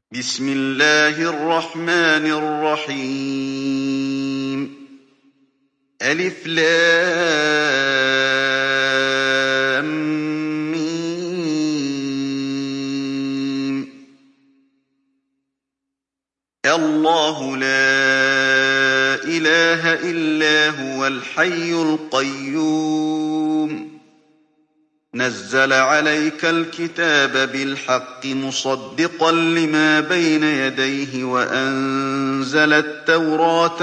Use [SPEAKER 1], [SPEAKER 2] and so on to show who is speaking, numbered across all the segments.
[SPEAKER 1] بسم الله الرحمن الرحيم ألف لام ميم الله لا إله إلا هو الحي القيوم نزل عليك الكتاب بالحق مصدقا لما بين يديه وأنزل التوراة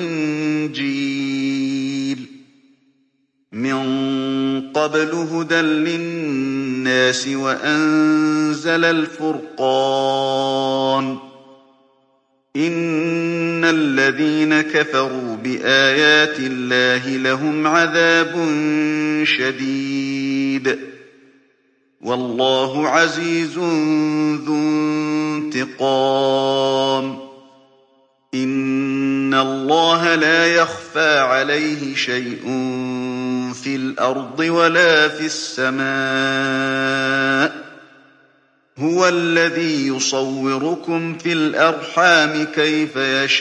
[SPEAKER 1] والإنجيل من قبل هدى للناس وأنزل الفرقان إن الذين كفروا بآيات الله لهم عذاب شديد والله عزيز ذو انتقام إن الله لا يخفى عليه شيء في الأرض ولا في السماء هو الذي يصوركم في الأرحام كيف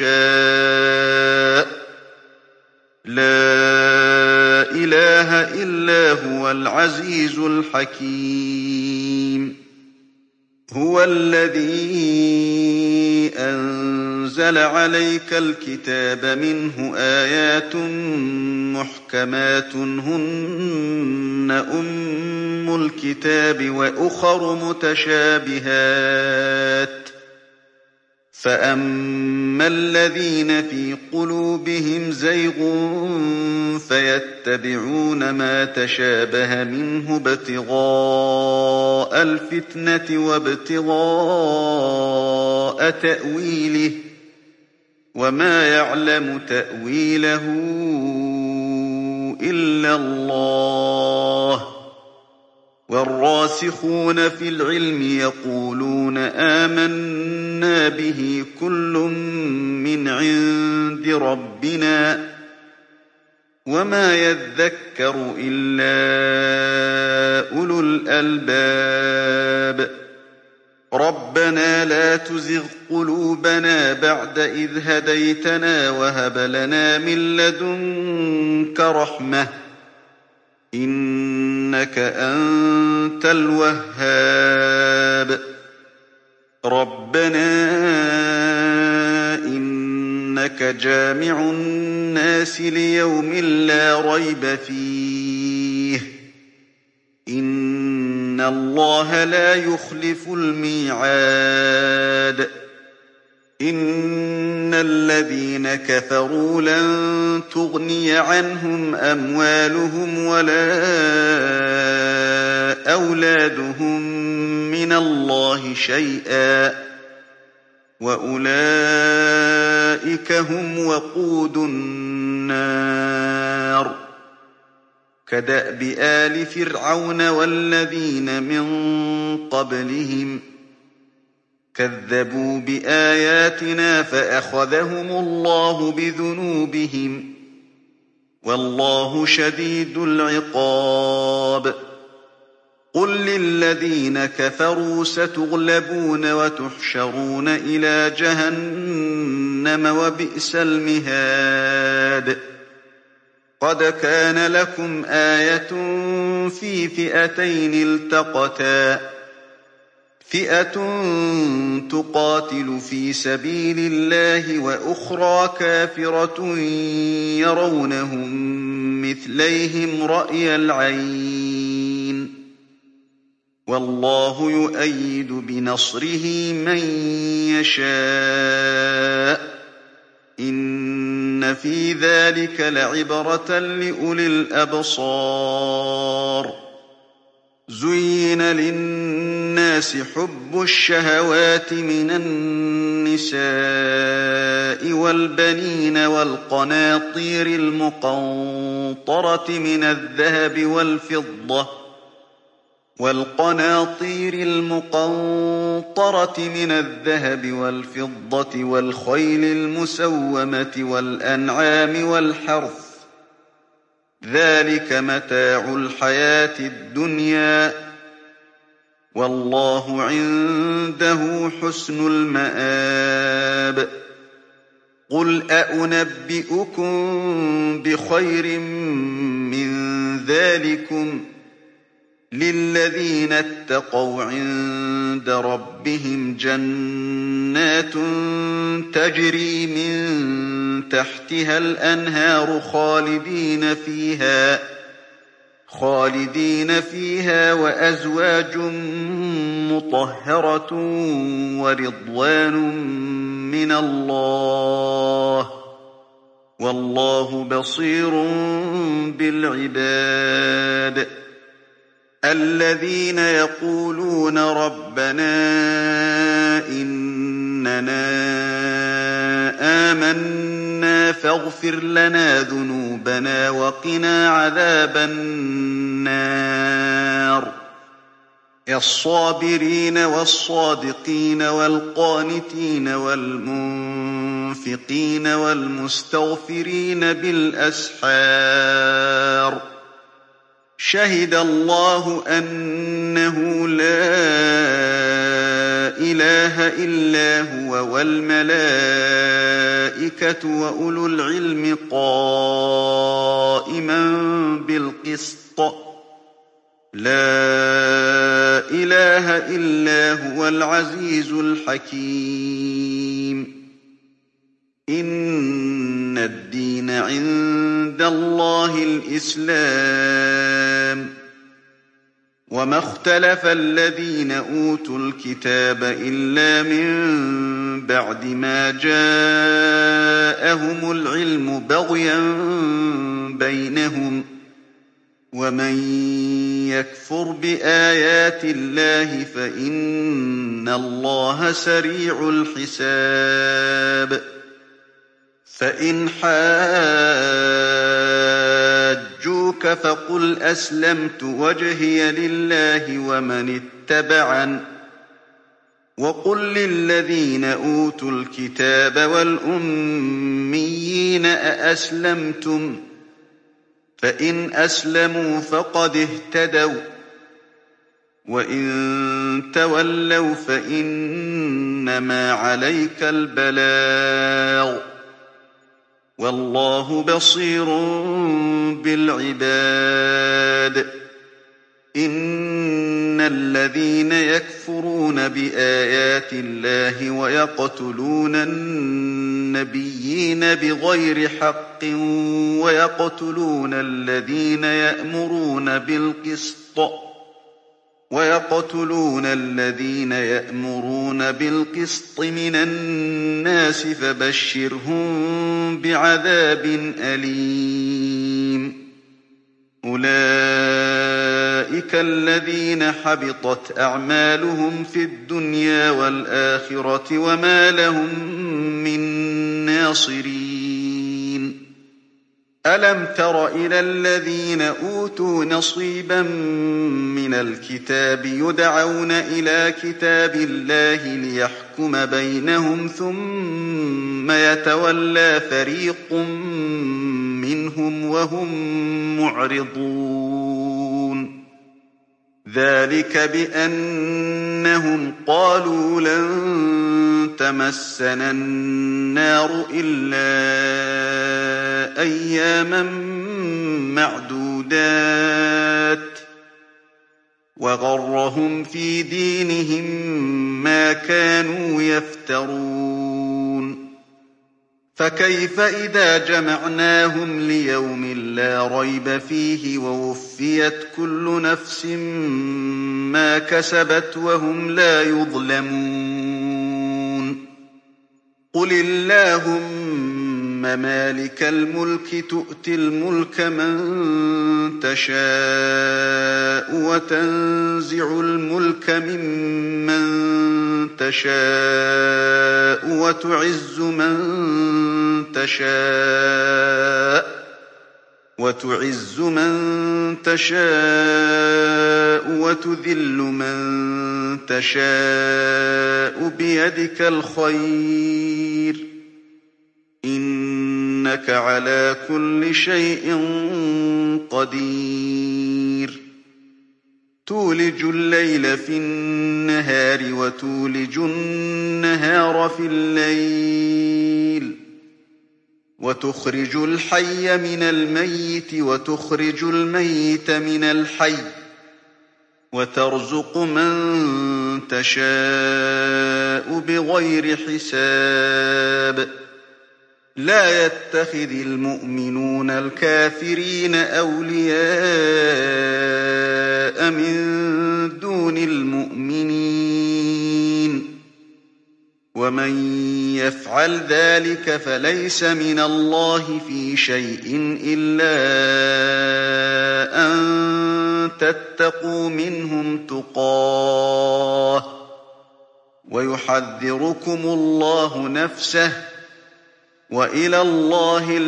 [SPEAKER 1] يشاء لا إله إلا هو العزيز الحكيم هو الذي أنزل عليك الكتاب منه آيات محكمات هن أم الكتاب وأخر متشابهات فأما الذين في قلوبهم زيغ فيتبعون ما تشابه منه ابتغاء الفتنة وابتغاء تأويله وما يعلم تأويله إلا الله والراسخون في العلم يقولون آمنا به كل من عند ربنا وما يذكر إلا أولو الألباب ربنا لا تزغ قلوبنا بعد إذ هديتنا وهب لنا من لدنك رحمة إنك أنت الوهاب ربنا إنك جامع الناس ليوم لا ريب فيه إن الله لا يخلف الميعاد إن الذين كفروا لن تغني عنهم أموالهم ولا أولادهم من الله شيئا وأولئك هم وقود النار كدأب آل فرعون والذين من قبلهم كذبوا بآياتنا فأخذهم الله بذنوبهم والله شديد العقاب قل للذين كفروا ستغلبون وتحشرون إلى جهنم وبئس المهاد قد كان لكم آية في فئتين التقتا فئة تقاتل في سبيل الله وأخرى كافرة يرونهم مثليهم رأي العين والله يؤيد بنصره من يشاء إن في ذلك لعبرة لأولي الأبصار زين للناس حب الشهوات من النساء والبنين والقناطير المقنطرة من الذهب والفضة والخيل المسومة والأنعام والحرث ذلك متاع الحياة الدنيا والله عنده حسن المآب قل أنبئكم بخير من ذلكم للذين اتقوا عند ربهم جنات تجري من تحتها الأنهار خالدين فيها وأزواج مطهرة ورضوان من الله والله بصير بالعباد الذين يقولون ربنا إننا آمنا فاغفر لنا ذنوبنا وقنا عذاب النار الصابرين والصادقين والقانتين والمنفقين والمستغفرين بالأسحار شهد الله أنه لا إله إلا هو والملائكة وأولو العلم قائما بالقسط لا إله إلا هو العزيز الحكيم إن الدين عند الله الإسلام وما اختلف الذين أوتوا الكتاب إلا من بعد ما جاءهم العلم بغيا بينهم ومن يكفر بآيات الله فإن الله سريع الحساب فإن حاجوك فقل أسلمت وجهي لله ومن اتبعن وقل للذين أوتوا الكتاب والأميين أأسلمتم فإن أسلموا فقد اهتدوا وإن تولوا فإنما عليك البلاغ والله بصير بالعباد إن الذين يكفرون بآيات الله ويقتلون النبيين بغير حق ويقتلون الذين يأمرون بالقسط من الناس فبشرهم بعذاب أليم أولئك الذين حبطت أعمالهم في الدنيا والآخرة وما لهم من ناصرين ألم تر إلى الذين أوتوا نصيبا من الكتاب يدعون إلى كتاب الله ليحكم بينهم ثم يتولى فريق منهم وهم معرضون ذلك بأنهم قالوا لن تمسنا النار إلا أياما معدودات وغرهم في دينهم ما كانوا يفترون فكيف إذا جمعناهم ليوم لا ريب فيه ووفيت كل نفس ما كسبت وهم لا يظلمون قل اللهم مالك الملك تؤتي الملك من تشاء وتنزع الملك ممن تشاء وتعز من تشاء وتذل من تشاء بيدك الخير إنك على كل شيء قدير تولج الليل في النهار وتولج النهار في الليل وتخرج الحي من الميت وتخرج الميت من الحي وترزق من تشاء بغير حساب لا يتخذ المؤمنون الكافرين أولياء من دون المؤمنين ومن يفعل ذلك فليس من الله في شيء إلا أن تتقوا منهم تقاه ويحذركم الله نفسه وإلى الله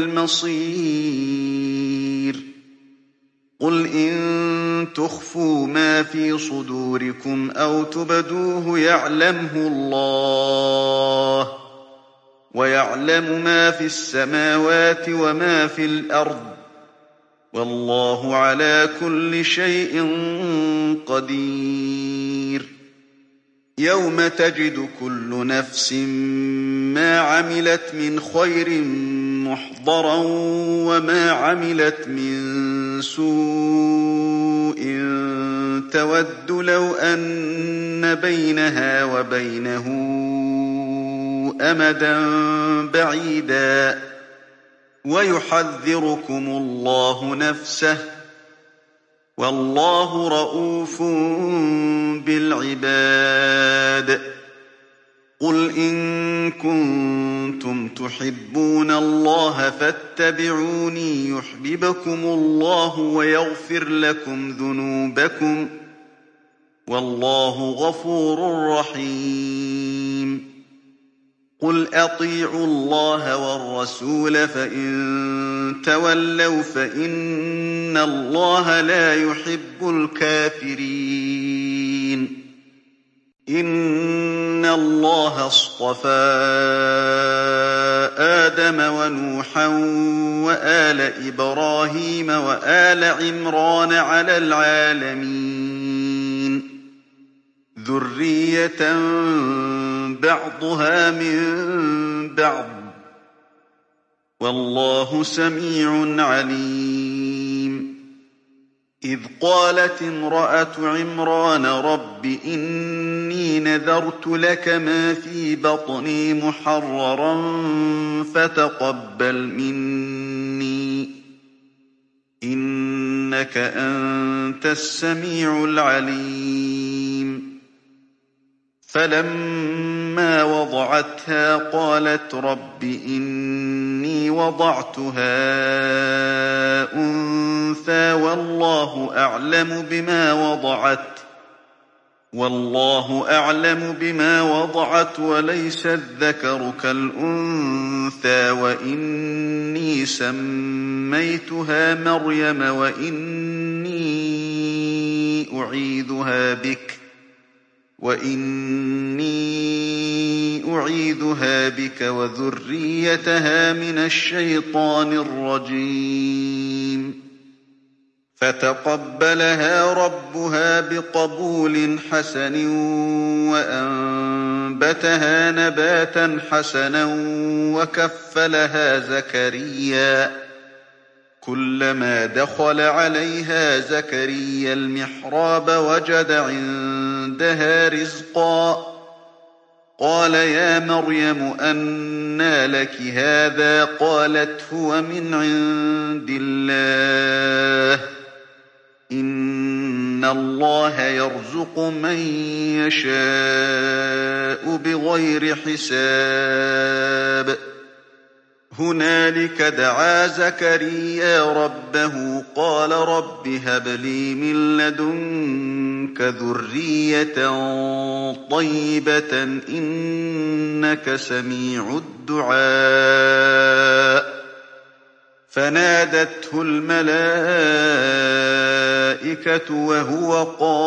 [SPEAKER 1] المصير قل إن تخفوا ما في صدوركم أو تبدوه يعلمه الله ويعلم ما في السماوات وما في الأرض والله على كل شيء قدير يوم تجد كل نفس ما عملت من خير محضرا وما عملت من سوء تود لو أن بينها وبينه أمدا بعيدا ويحذركم الله نفسه والله رءوف بالعباد قل إن كنتم تحبون الله فاتبعوني يحببكم الله ويغفر لكم ذنوبكم والله غفور رحيم قل أطيعوا الله والرسول فإن تولوا فإن الله لا يحب الكافرين إن الله اصطفى آدم ونوحا وآل إبراهيم وآل عمران على العالمين ذرية بعضها من بعض والله سميع عليم إذ قالت امرأة عمران رب إني نذرت لك ما في بطني محررا فتقبل مني إنك أنت السميع العليم فلما وضعتها قالت رب إني وضعتها أنثى والله أعلم بما وضعت وليس الذكر كالأنثى وإني سميتها مريم وإني أعيذها بك وذريتها من الشيطان الرجيم فتقبلها ربها بقبول حسن وأنبتها نباتا حسنا وكفلها زكريا كلما دخل عليها زكريا المحراب وجد عندها رزقا قال يا مريم أنى لك هذا قالت هو من عند الله إن الله يرزق من يشاء بغير حساب هنالك دعا زكريا ربه قال رب هب لي من لدنك ذرية طيبة إنك سميع الدعاء فنادته الملائكة وهو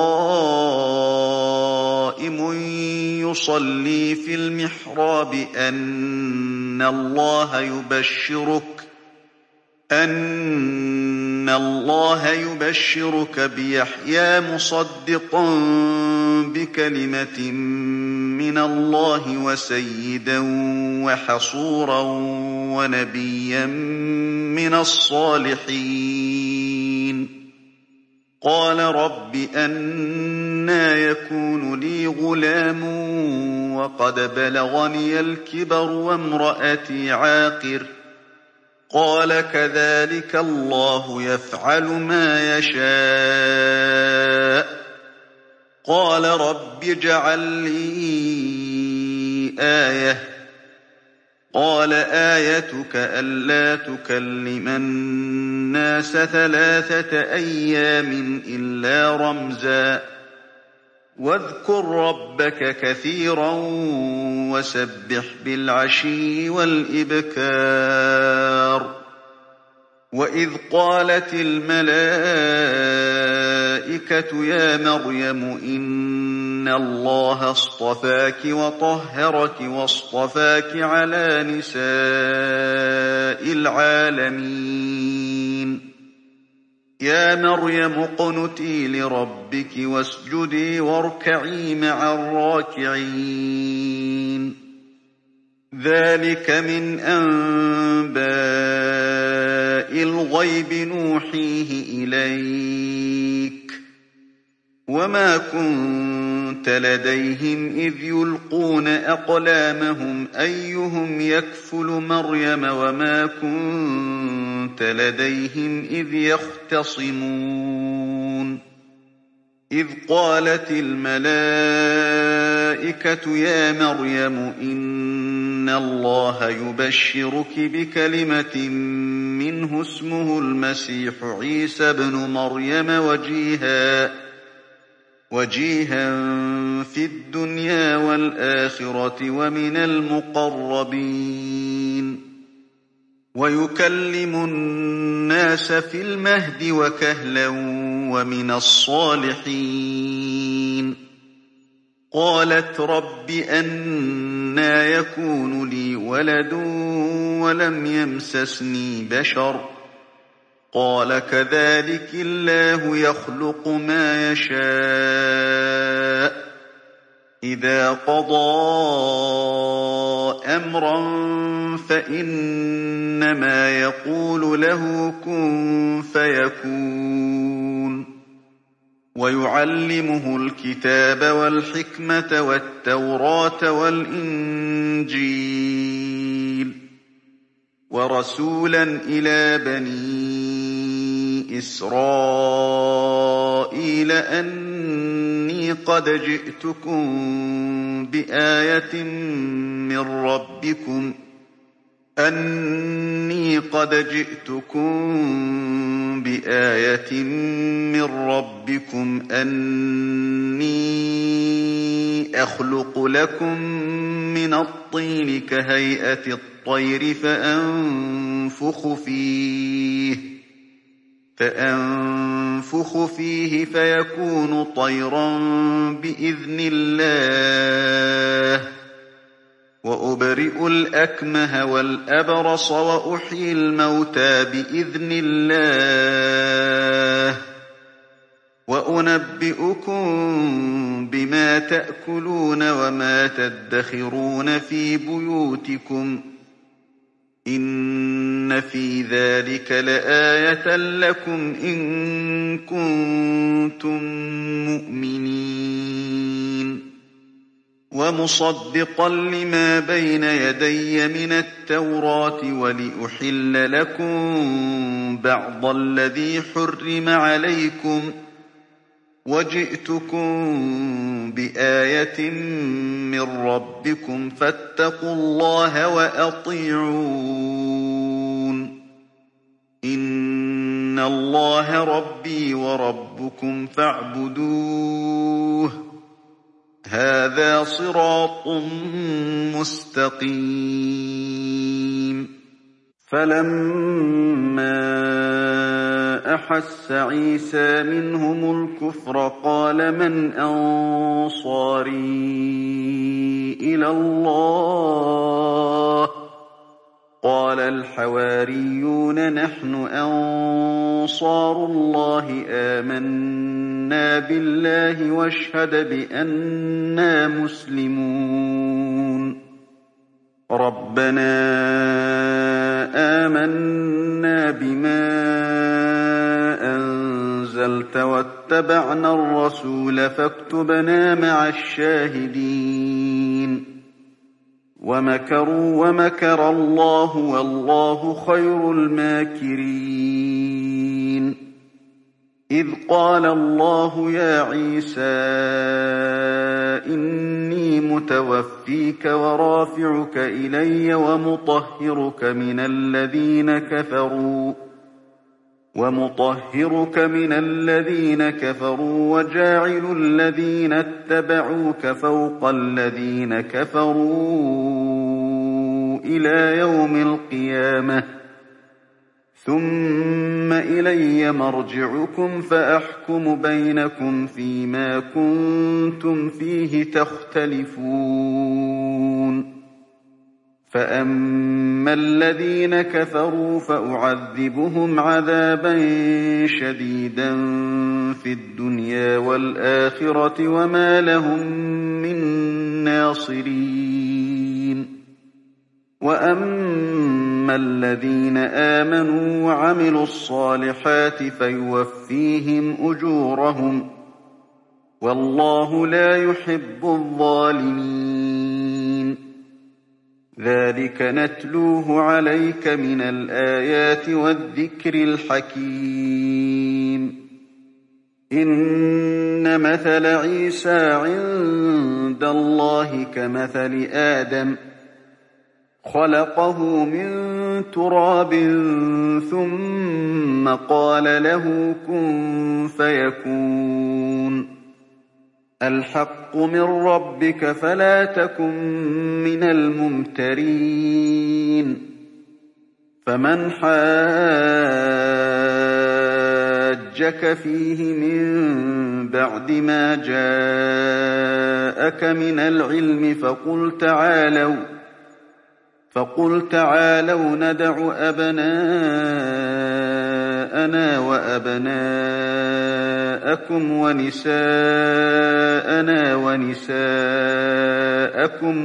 [SPEAKER 1] قائم يصلي في المحراب أن اللَّهَ يُبَشِّرُكَ بِيَحْيَىٰ مُصَدِّقًا بِكَلِمَةٍ مِّنَ اللَّهِ وَسَيِّدًا وَحَصُورًا وَنَبِيًّا مِّنَ الصَّالِحِينَ قَالَ رَبِّ أَنَّىٰ يَكُونُ لِي غُلَامٌ وَقَدْ بَلَغَنِيَ الْكِبَرُ وَامْرَأَتِي عَاقِرٌ قَالَ كَذَٰلِكَ اللَّهُ يَفْعَلُ مَا يَشَاءُ قَالَ رَبِّ اجْعَل لِّي آيَةً قَالَ آيَتُكَ أَلَّا تُكَلِّمَ النَّاسَ 3 أيَّامٍ إِلَّا رَمْزًا وَاذْكُر رَّبَّكَ كَثِيرًا وَسَبِّحْ بِالْعَشِيِّ وَالْإِبْكَارِ وَإِذْ قَالَتِ الْمَلَائِكَةُ يَا مَرْيَمُ إِنَّ اللَّهَ اصْطَفَاكِ وَطَهَّرَكِ وَاصْطَفَاكِ عَلَىٰ نِسَاءِ الْعَالَمِينَ يَا مَرْيَمُ اقْنُتِي لِرَبِّكِ وَاسْجُدِي وَارْكَعِي مَعَ الرَّاكِعِينَ ذَٰلِكَ مِنْ أَنبَاءِ الْغَيْبِ نُوحِيهِ إِلَيْكَ ۖ وَمَا كُنتَ لَدَيْهِمْ إِذْ يُلْقُونَ أَقْلَامَهُمْ أَيُّهُمْ يَكْفُلُ مَرْيَمَ وَمَا كُنتَ لَدَيْهِمْ إِذْ يَخْتَصِمُونَ إِذْ قَالَتِ الْمَلَائِكَةُ يَا مَرْيَمُ إِنَّ اللَّهَ يُبَشِّرُكِ بِكَلِمَةٍ مِّنْهُ اسْمُهُ الْمَسِيحُ عِيسَى ابْنُ مَرْيَمَ وَجِيهًا فِي الدُّنْيَا وَالْآخِرَةِ وَمِنَ الْمُقَرَّبِينَ وَيُكَلِّمُ النَّاسَ فِي الْمَهْدِ وَكَهْلًا وَمِنَ الصَّالِحِينَ قَالَتْ رَبِّ أَنَّىٰ يَكُونُ لِي وَلَدٌ وَلَمْ يَمْسَسْنِي بَشَرٌ قَالَ كَذَٰلِكِ اللَّهُ يَخْلُقُ مَا يَشَاءُ ۚ إِذَا قَضَىٰ أَمْرًا فَإِنَّمَا يَقُولُ لَهُ كُن فَيَكُونُ وَيُعَلِّمُهُ الْكِتَابَ وَالْحِكْمَةَ وَالتَّوْرَاةَ وَالْإِنجِيلَ وَرَسُولًا إِلَىٰ بَنِي إِسْرَائِيلَ أَنِّي قَدْ جِئْتُكُم بِآيَةٍ مِّن رَّبِّكُمْ أَنِّي أَخْلُقُ لَكُم مِّنَ الطِّينِ كَهَيْئَةِ الطَّيْرِ فَأَنفُخُ فِيهِ فَيَكُونُ طَيْرًا بِإِذْنِ اللَّهِ وَأُبْرِئُ الْأَكْمَهَ وَالْأَبْرَصَ وَأُحْيِي الْمَوْتَىٰ بِإِذْنِ اللَّهِ وَأُنَبِّئُكُم بِمَا تَأْكُلُونَ وَمَا تَدَّخِرُونَ فِي بُيُوتِكُمْ ۚ إِنَّ فِي ذَٰلِكَ لَآيَةً لَّكُمْ إِن كُنتُم مُّؤْمِنِينَ وَمُصَدِّقًا لِّمَا بَيْنَ يَدَيَّ مِنَ التَّوْرَاةِ وَلِأُحِلَّ لَكُم بَعْضَ الَّذِي حُرِّمَ عَلَيْكُمْ ۚ وَجِئْتُكُم بِآيَةٍ مِّن رَّبِّكُمْ فَاتَّقُوا اللَّهَ وَأَطِيعُونِ إِنَّ اللَّهَ رَبِّي وَرَبُّكُمْ فَاعْبُدُوهُ ۚ هَٰذَا صِرَاطٌ مُّسْتَقِيمٌ فَلَمَّا أَحَسَّ عِيسَىٰ مِنْهُمُ الْكُفْرَ قَالَ مَنْ أَنصَارِي إِلَى اللَّهِ ۖ قَالَ الحواريون نحن أنصار الله آمنا بالله واشهد بأننا مسلمون ربنا آمنا بما أنزلت واتبعنا الرسول فاكتبنا مع الشاهدين ومكروا ومكر الله والله خير الماكرين إذ قال الله يا عيسى إني متوفيك ورافعك إلي ومطهرك من الذين كفروا وجاعل الذين اتبعوك فوق الذين كفروا إلى يوم القيامة ثم إلي مرجعكم فأحكم بينكم فيما كنتم فيه تختلفون فأما الذين كفروا فأعذبهم عذابا شديدا في الدنيا والآخرة وما لهم من ناصرين وأما الذين آمنوا وعملوا الصالحات فيوفيهم أجورهم والله لا يحب الظالمين ذلك نتلوه عليك من الآيات والذكر الحكيم إن مثل عيسى عند الله كمثل آدم خلقه من تراب ثم قال له كن فيكون الحق من ربك فلا تكن من الممترين فمن حاجك فيه من بعد ما جاءك من العلم فقل تعالوا ندع أبناءنا وأبناءكم ونساءنا ونساءكم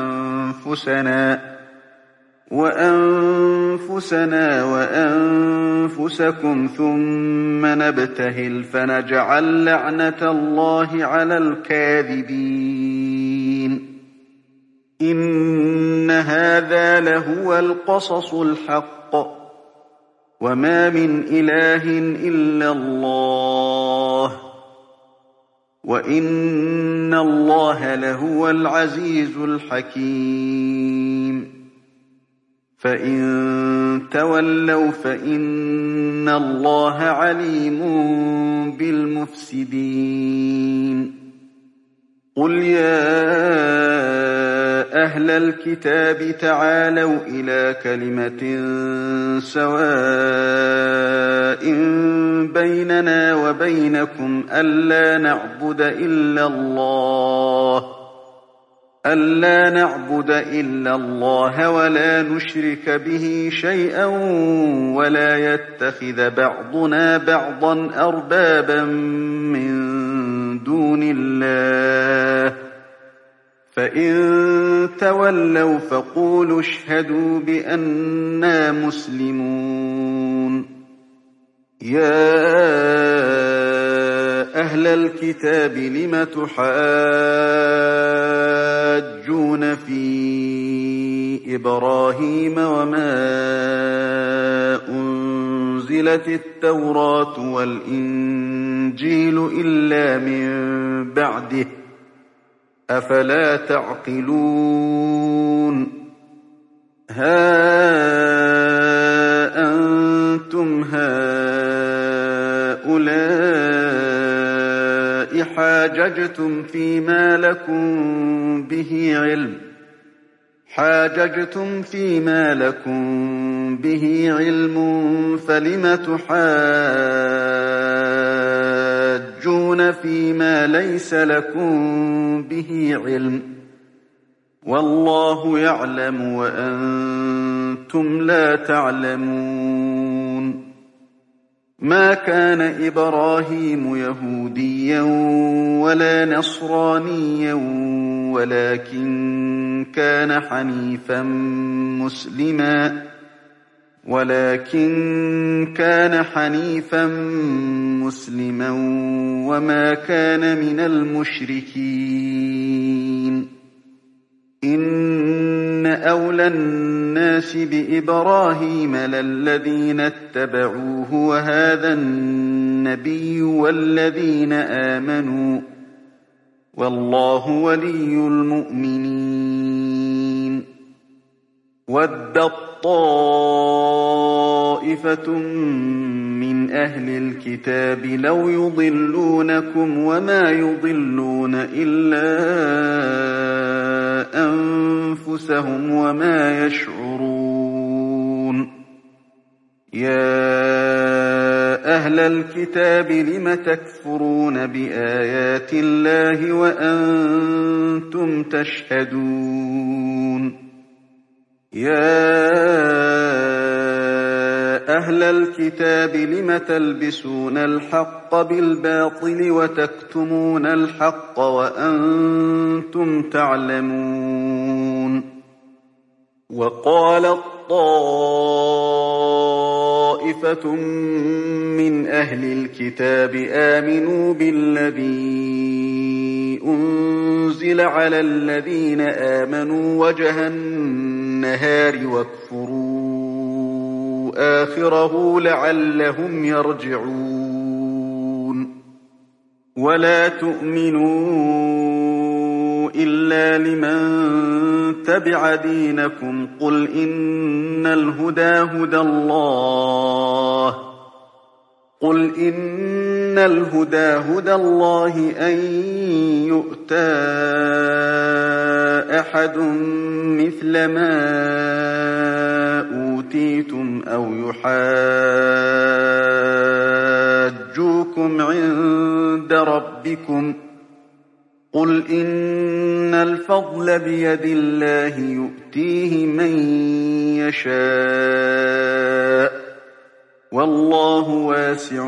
[SPEAKER 1] وأنفسنا وأنفسكم ثم نبتهل فنجعل لعنة الله على الكاذبين إن هذا لهو القصص الحق وما من إله إلا الله وإن الله لهو العزيز الحكيم فإن تولوا فإن الله عليم بالمفسدين قل يا أهل الكتاب تعالوا إلى كلمة سواء بيننا وبينكم ألا نعبد إلا الله ولا نشرك به شيئا ولا يتخذ بعضنا بعضا أربابا من دون الله فإن تولوا فقولوا اشهدوا بأننا مسلمون يا أهل الكتاب لم تحاجون في إبراهيم وما أنزلت التوراة والإنجيل إلا من بعده أفلا تعقلون ها أنتم هؤلاء حاججتم فيما لكم به علم فلم تحاجون فيما ليس لكم به علم والله يعلم وأنتم وأنتم لا تعلمون ما كان إبراهيم يهوديا ولا نصرانيا ولكن كان حنيفا مسلما وما كان من المشركين إن أولى الناس بإبراهيم للذين اتبعوه وهذا النبي والذين آمنوا والله ولي المؤمنين ودت طائفة من أهل الكتاب لو يضلونكم وما يضلون إلا أنفسهم وما يشعرون يا أهل الكتاب لم تكفرون بآيات الله وأنتم تشهدون يا أهل الكتاب لم تلبسون الحق بالباطل وتكتمون الحق وأنتم تعلمون وقالت طائفة من أهل الكتاب آمنوا بالذي أنزل على الذين آمنوا وجه النهار واكفروا آخره لعلهم يرجعون ولا تؤمنوا إلا لمن تبع دينكم قل إن الهدى هدى الله أن يؤتى أحد مثل ما أوتيتم أو يحاجوكم عند ربكم قل إن الفضل بيد الله يؤتيه من يشاء والله واسع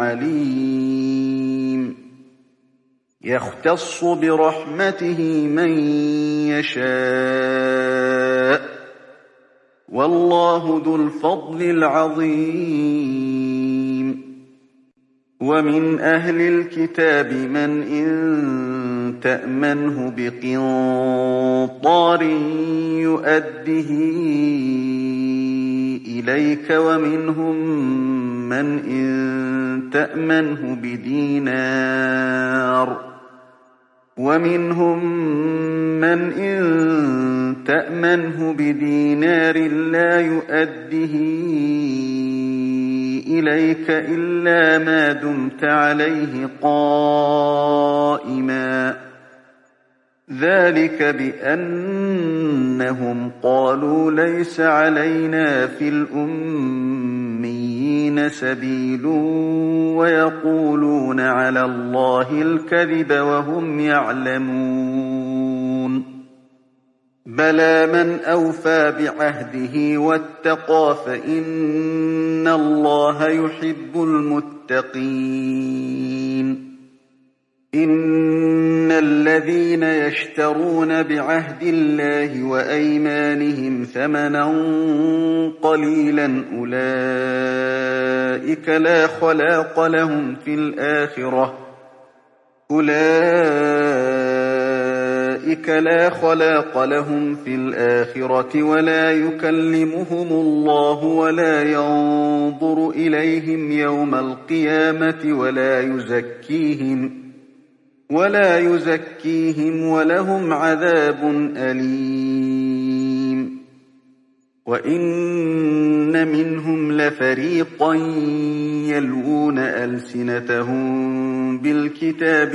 [SPEAKER 1] عليم يختص برحمته من يشاء والله ذو الفضل العظيم ومن أهل الكتاب من إن تأمنه بقنطار يؤده إليك ومنهم من إن تأمنه بدينار لا يؤده إليك إلا ما دمت عليه قائما ذلك بأنهم قالوا ليس علينا في الأميين سبيل ويقولون على الله الكذب وهم يعلمون بلى من أوفى بعهده واتقى فإن الله يحب المتقين إن الذين يشترون بعهد الله وأيمانهم ثمنا قليلا أولئك لا خلاق لهم في الآخرة ولا يكلمهم الله ولا ينظر إليهم يوم القيامة ولا يزكيهم ولهم عذاب أليم وإن منهم لفريقا يلوون ألسنتهم بالكتاب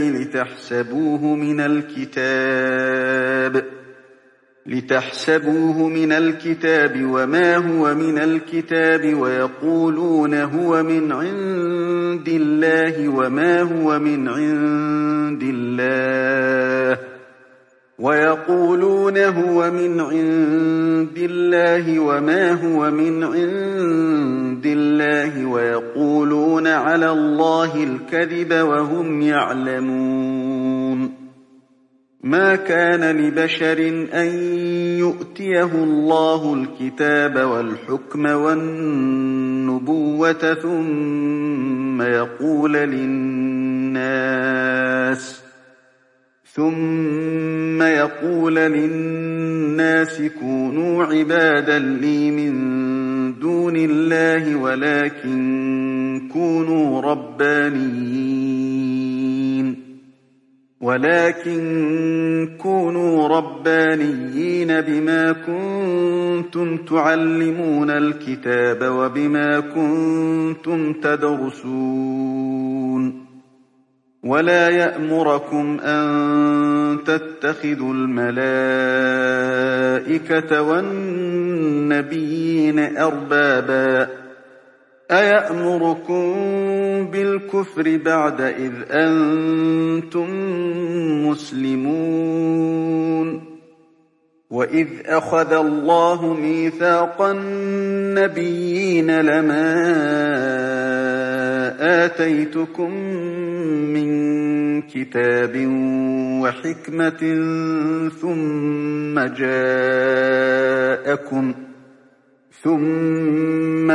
[SPEAKER 1] لتحسبوه من الكتاب وما هو من الكتاب ويقولون هو من عند الله وما هو من عند الله ويقولون هو من عند الله وما هو من عند الله ويقولون على الله الكذب وهم يعلمون. ما كان لبشر أن يؤتيه الله الكتاب والحكم والنبوة ثم يقول للناس كونوا عبادا لي من دون الله ولكن كونوا ربانيين بما كنتم تعلمون الكتاب وبما كنتم تدرسون. ولا يأمركم أن تتخذوا الملائكة والنبيين أربابا أيأمركم بالكفر بعد إذ أنتم مسلمون. وإذ أخذ الله ميثاق النبيين لما آتيتكم من كتاب وحكمة ثم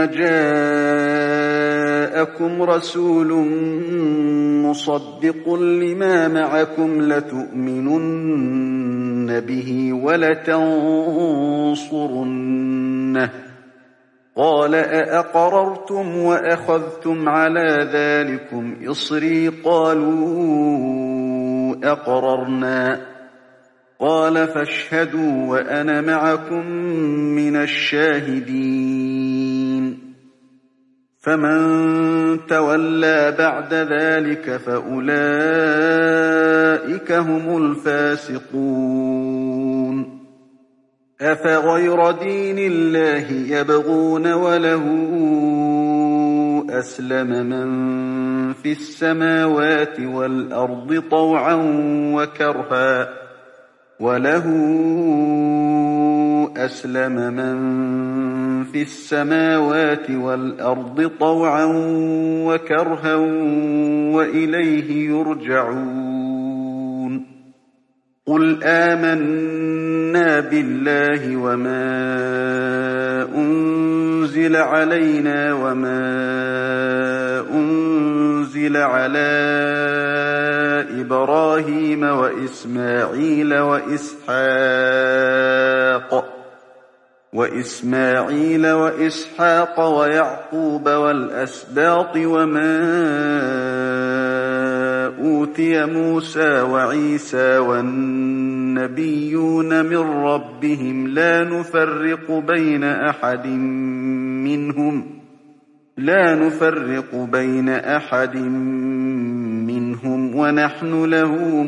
[SPEAKER 1] جاءكم رسول مصدق لما معكم لتؤمنن به ولتنصرنه قال أأقررتم وأخذتم على ذلكم إصري قالوا أقررنا قال فاشهدوا وأنا معكم من الشاهدين. فمن تولى بعد ذلك فأولئك هم الفاسقون. أفغير دين الله يبغون وله أسلم من في السماوات والأرض طوعا وكرها وإليه يرجعون. قل آمنا بالله وما أنزل علينا وما أنزل على إبراهيم وإسماعيل وإسحاق ويعقوب والأسباط وما أوتي موسى وعيسى والنبيون من ربهم لا نفرق بين أحد منهم ونحن له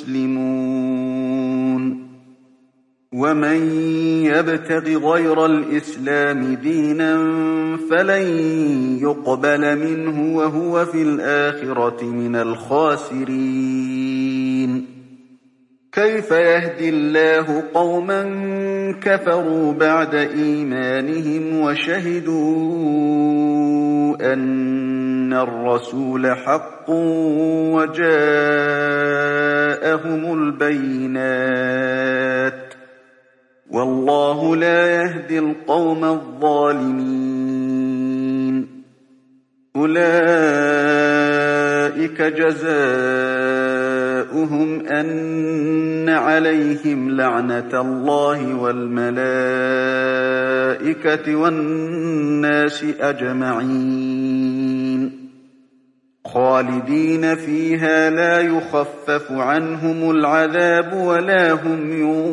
[SPEAKER 1] مسلمون. ومن يبتغ غير الإسلام دينا فلن يقبل منه وهو في الآخرة من الخاسرين. كيف يهدي الله قوما كفروا بعد إيمانهم وشهدوا أن الرسول حق وجاءهم البينات والله لا يهدي القوم الظالمين. أولئك جزاؤهم أن عليهم لعنة الله والملائكة والناس أجمعين خالدين فيها لا يخفف عنهم العذاب ولا هم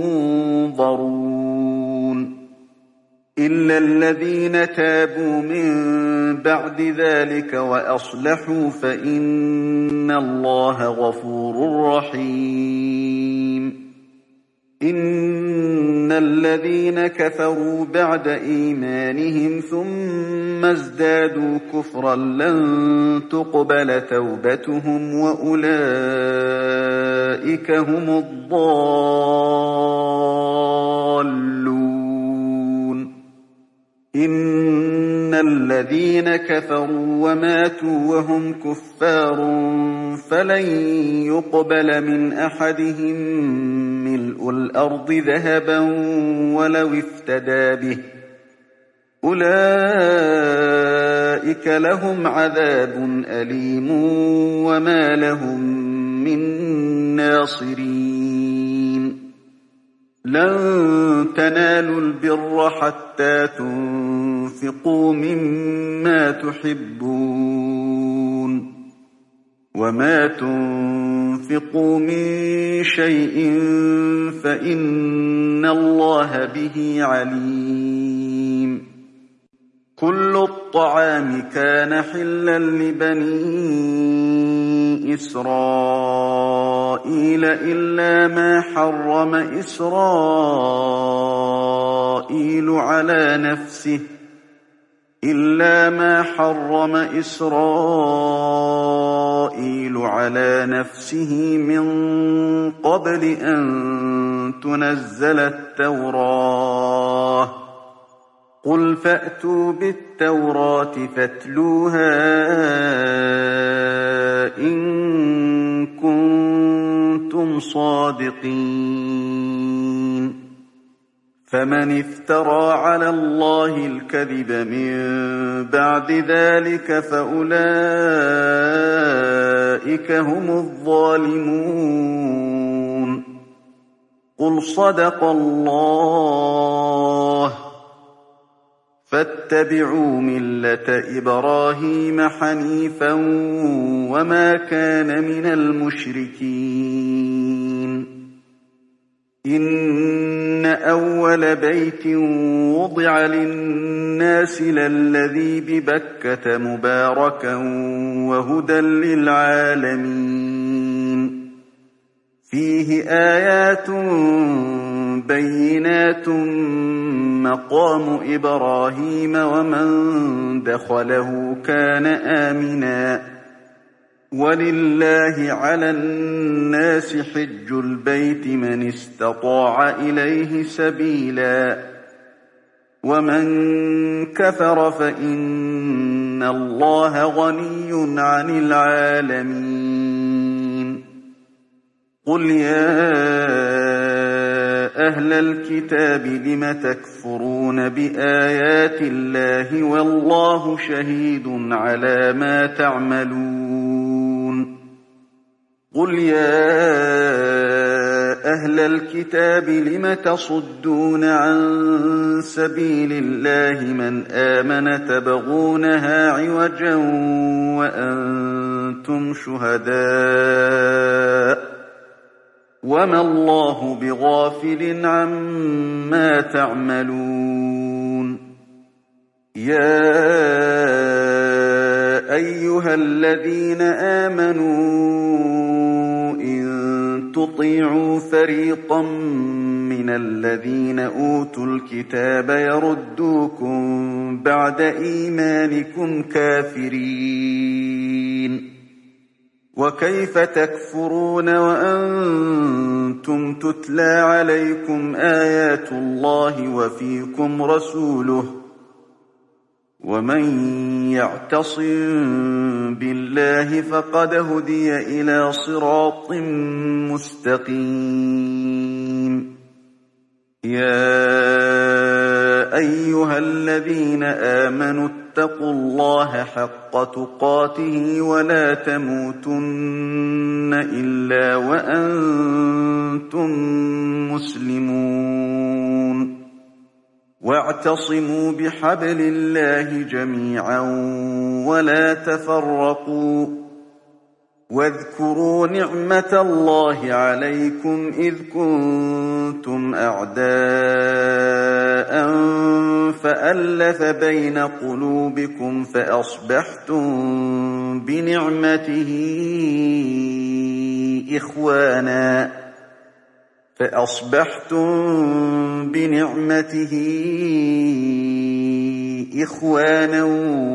[SPEAKER 1] ينظرون إلا الذين تابوا من بعد ذلك وأصلحوا فإن الله غفور رحيم. إن إن الذين كفروا بعد إيمانهم ثم ازدادوا كفرا لن تقبل توبتهم وأولئك هم الضالون. إن الذين كفروا وماتوا وهم كفار فلن يقبل من أحدهم ملء الأرض ذهبا ولو افتدى به، أولئك لهم عذاب أليم وما لهم من ناصرين. لن تنالوا البر حتى تنفقوا مما تحبون، وما تنفقوا من شيء فإن الله به عليم. كل الطعام كان حلا لبني إسرائيل إلا ما حرم إسرائيل على نفسه من قبل أن تنزل التوراة. قل فأتوا بالتوراة فاتلوها إن كنتم صادقين. فمن افترى على الله الكذب من بعد ذلك فأولئك هم الظالمون. قل صدق الله. فاتبعوا ملة إبراهيم حنيفا وما كان من المشركين. إن أول بيت وضع للناس للذي ببكة مباركا وهدى للعالمين. فيه آيات بينات مقام إبراهيم ومن دخله كان آمنا. ولله على الناس حج البيت من استطاع إليه سبيلا، ومن كفر فإن الله غني عن العالمين. قل يا أهل الكتاب لم تكفرون بآيات الله والله شهيد على ما تعملون. قل يا أهل الكتاب لم تصدون عن سبيل الله من آمن تبغونها عوجا وأنتم شهداء وما الله بغافل عما تعملون. يا أيها الذين آمنوا إن تطيعوا فريقا من الذين أوتوا الكتاب يردوكم بعد إيمانكم كافرين. وكيف تكفرون وأنتم تتلى عليكم آيات الله وفيكم رسوله؟ ومن يعتصم بالله فقد هدي إلى صراط مستقيم. يا أيها الذين آمنوا اتقوا الله حق تقاته ولا تموتن إلا وأنتم مسلمون. واعتصموا بحبل الله جميعا ولا تفرقوا. واذكروا نعمة الله عليكم إذ كنتم أعداء فألف بين قلوبكم فأصبحتم بنعمته فأصبحتم بنعمته إخوانا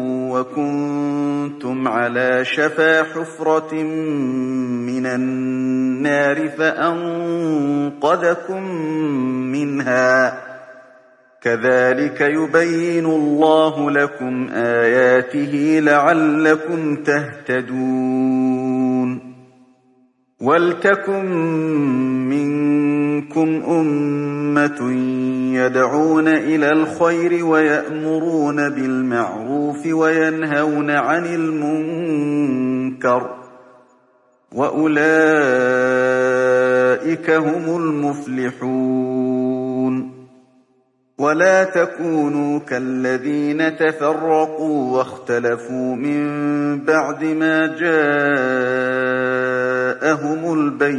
[SPEAKER 1] وكنتم على شفا حفرة من النار فأنقذكم منها كذلك يبين الله لكم آياته لعلكم تهتدون ولتكن منكم أمة يدعون إلى الخير ويأمرون بالمعروف وينهون عن المنكر وأولئك هم المفلحون ولا تكونوا كالذين تفرقوا واختلفوا من بعد ما جاءهم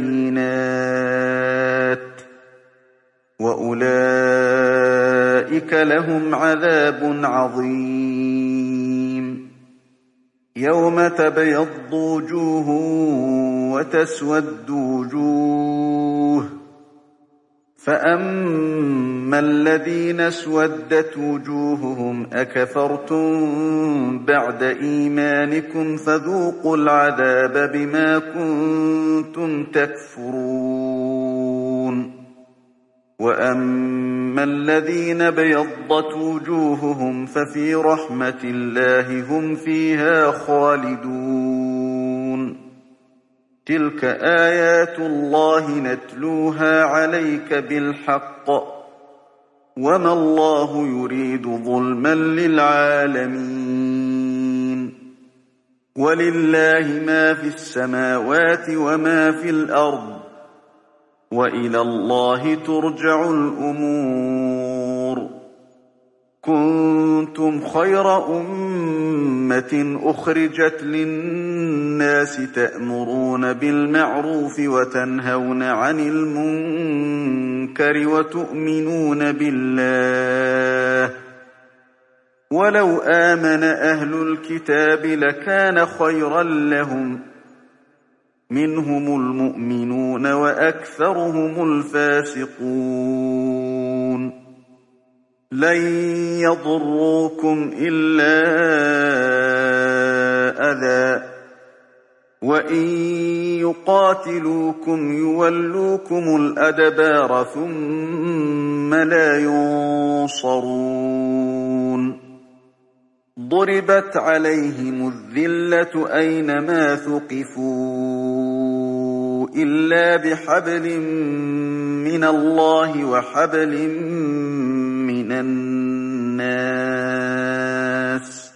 [SPEAKER 1] البينات وأولئك لهم عذاب عظيم يوم تبيض وجوه وتسود وجوه فأما الذين اسودت وجوههم أكفرتم بعد إيمانكم فذوقوا العذاب بما كنتم تكفرون وأما الذين بيضت وجوههم ففي رحمة الله هم فيها خالدون تلك آيات الله نتلوها عليك بالحق وما الله يريد ظلما للعالمين ولله ما في السماوات وما في الأرض وإلى الله ترجع الأمور كنتم خير أمة أخرجت للناس تأمرون بالمعروف وتنهون عن المنكر وتؤمنون بالله ولو آمن أهل الكتاب لكان خيرا لهم منهم المؤمنون وأكثرهم الفاسقون لن يضروكم إلا أذى وإن يقاتلوكم يولوكم الأدبار ثم لا ينصرون ضربت عليهم الذلة أينما ثقفوا إلا بحبل من الله وحبل من الناس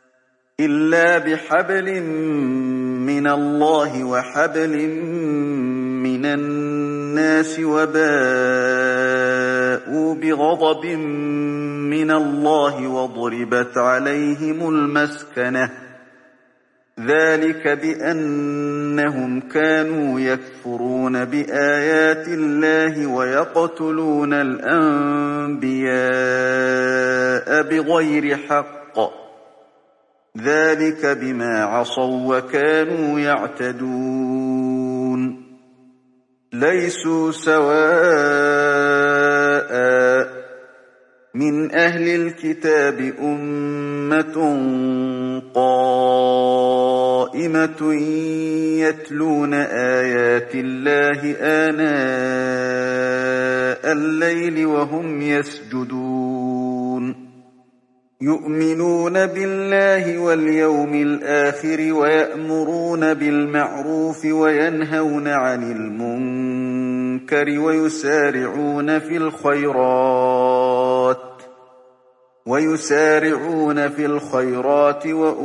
[SPEAKER 1] وباءوا بغضب من الله وضربت عليهم المسكنة ذلك بأنهم كانوا يكفرون بآيات الله ويقتلون الأنبياء بغير حق ذلك بما عصوا وكانوا يعتدون ليسوا سواء من أهل الكتاب أمة قائمة يتلون آيات الله آناء الليل وهم يسجدون يؤمنون بالله واليوم الآخر ويأمرون بالمعروف وينهون عن المنكر ويسارعون في الخيرات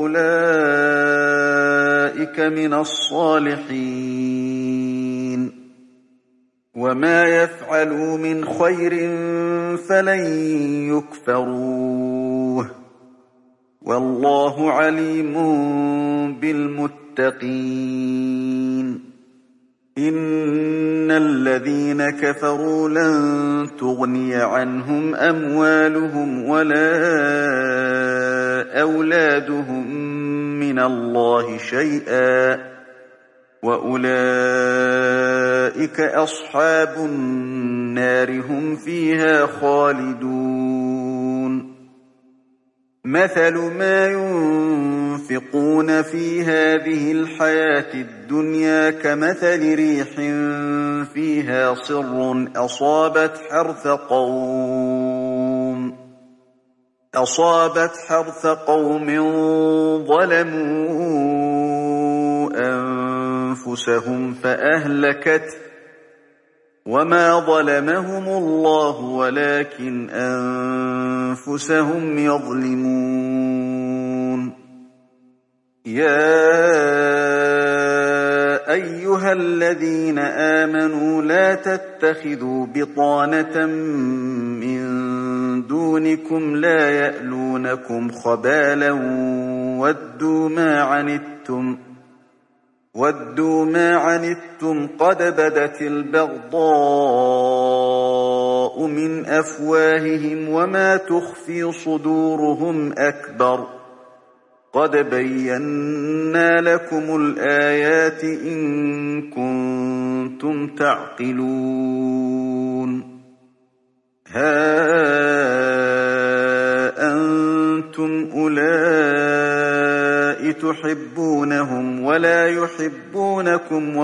[SPEAKER 1] وأولئك من الصالحين وما يفعلوا من خير فلن يكفروه والله عليم بالمتقين إن الذين كفروا لن تغني عنهم أموالهم ولا أولادهم من الله شيئا وأولئك أصحاب النار هم فيها خالدون مثل ما ينفقون في هذه الحياة الدنيا كمثل ريح فيها صر أصابت حرث قوم ظلموا أنفسهم فأهلكته وما ظلمهم الله ولكن أنفسهم يظلمون يا أيها الذين آمنوا لا تتخذوا بطانة من دونكم لا يألونكم خبالا ودوا ما عنتم قد بدت البغضاء من أفواههم وما تخفي صدورهم أكبر قد بينا لكم الآيات إن كنتم تعقلون ها أنتم أولئك تحبونهم ولا يحبونكم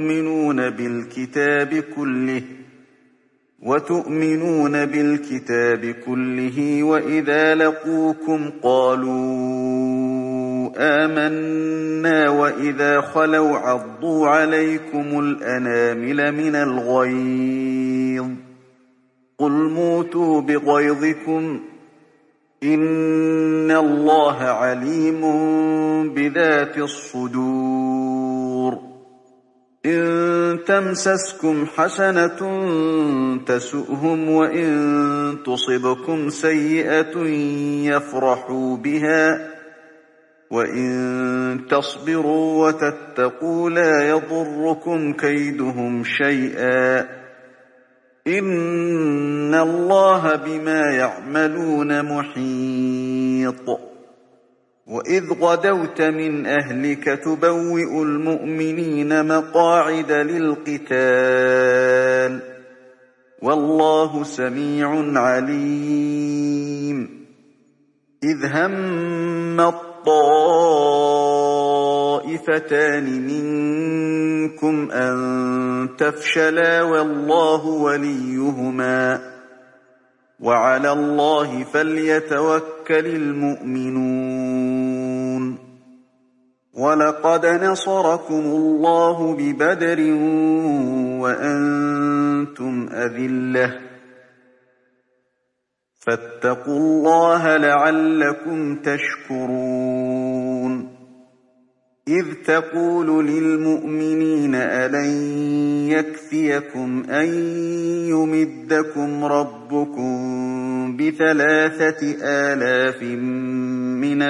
[SPEAKER 1] وتؤمنون بالكتاب كله وإذا لقوكم قالوا آمنا وإذا خلوا عضوا عليكم الأنامل من الغيظ قل موتوا بغيظكم إن الله عليم بذات الصدور إن تمسسكم حسنة تسؤهم وإن تصبكم سيئة يفرحوا بها وإن تصبروا وتتقوا لا يضركم كيدهم شيئا إن الله بما يعملون محيط وإذ غدوت من أهلك تبوئ المؤمنين مقاعد للقتال والله سميع عليم إذ هم الطائفتان منكم أن تفشلا والله وليهما وعلى الله فليتوكل المؤمنون ولقد نصركم الله ببدر وأنتم أذلة فاتقوا الله لعلكم تشكرون إذ تقول للمؤمنين ألن يكفيكم أن يمدكم ربكم ب3,000 من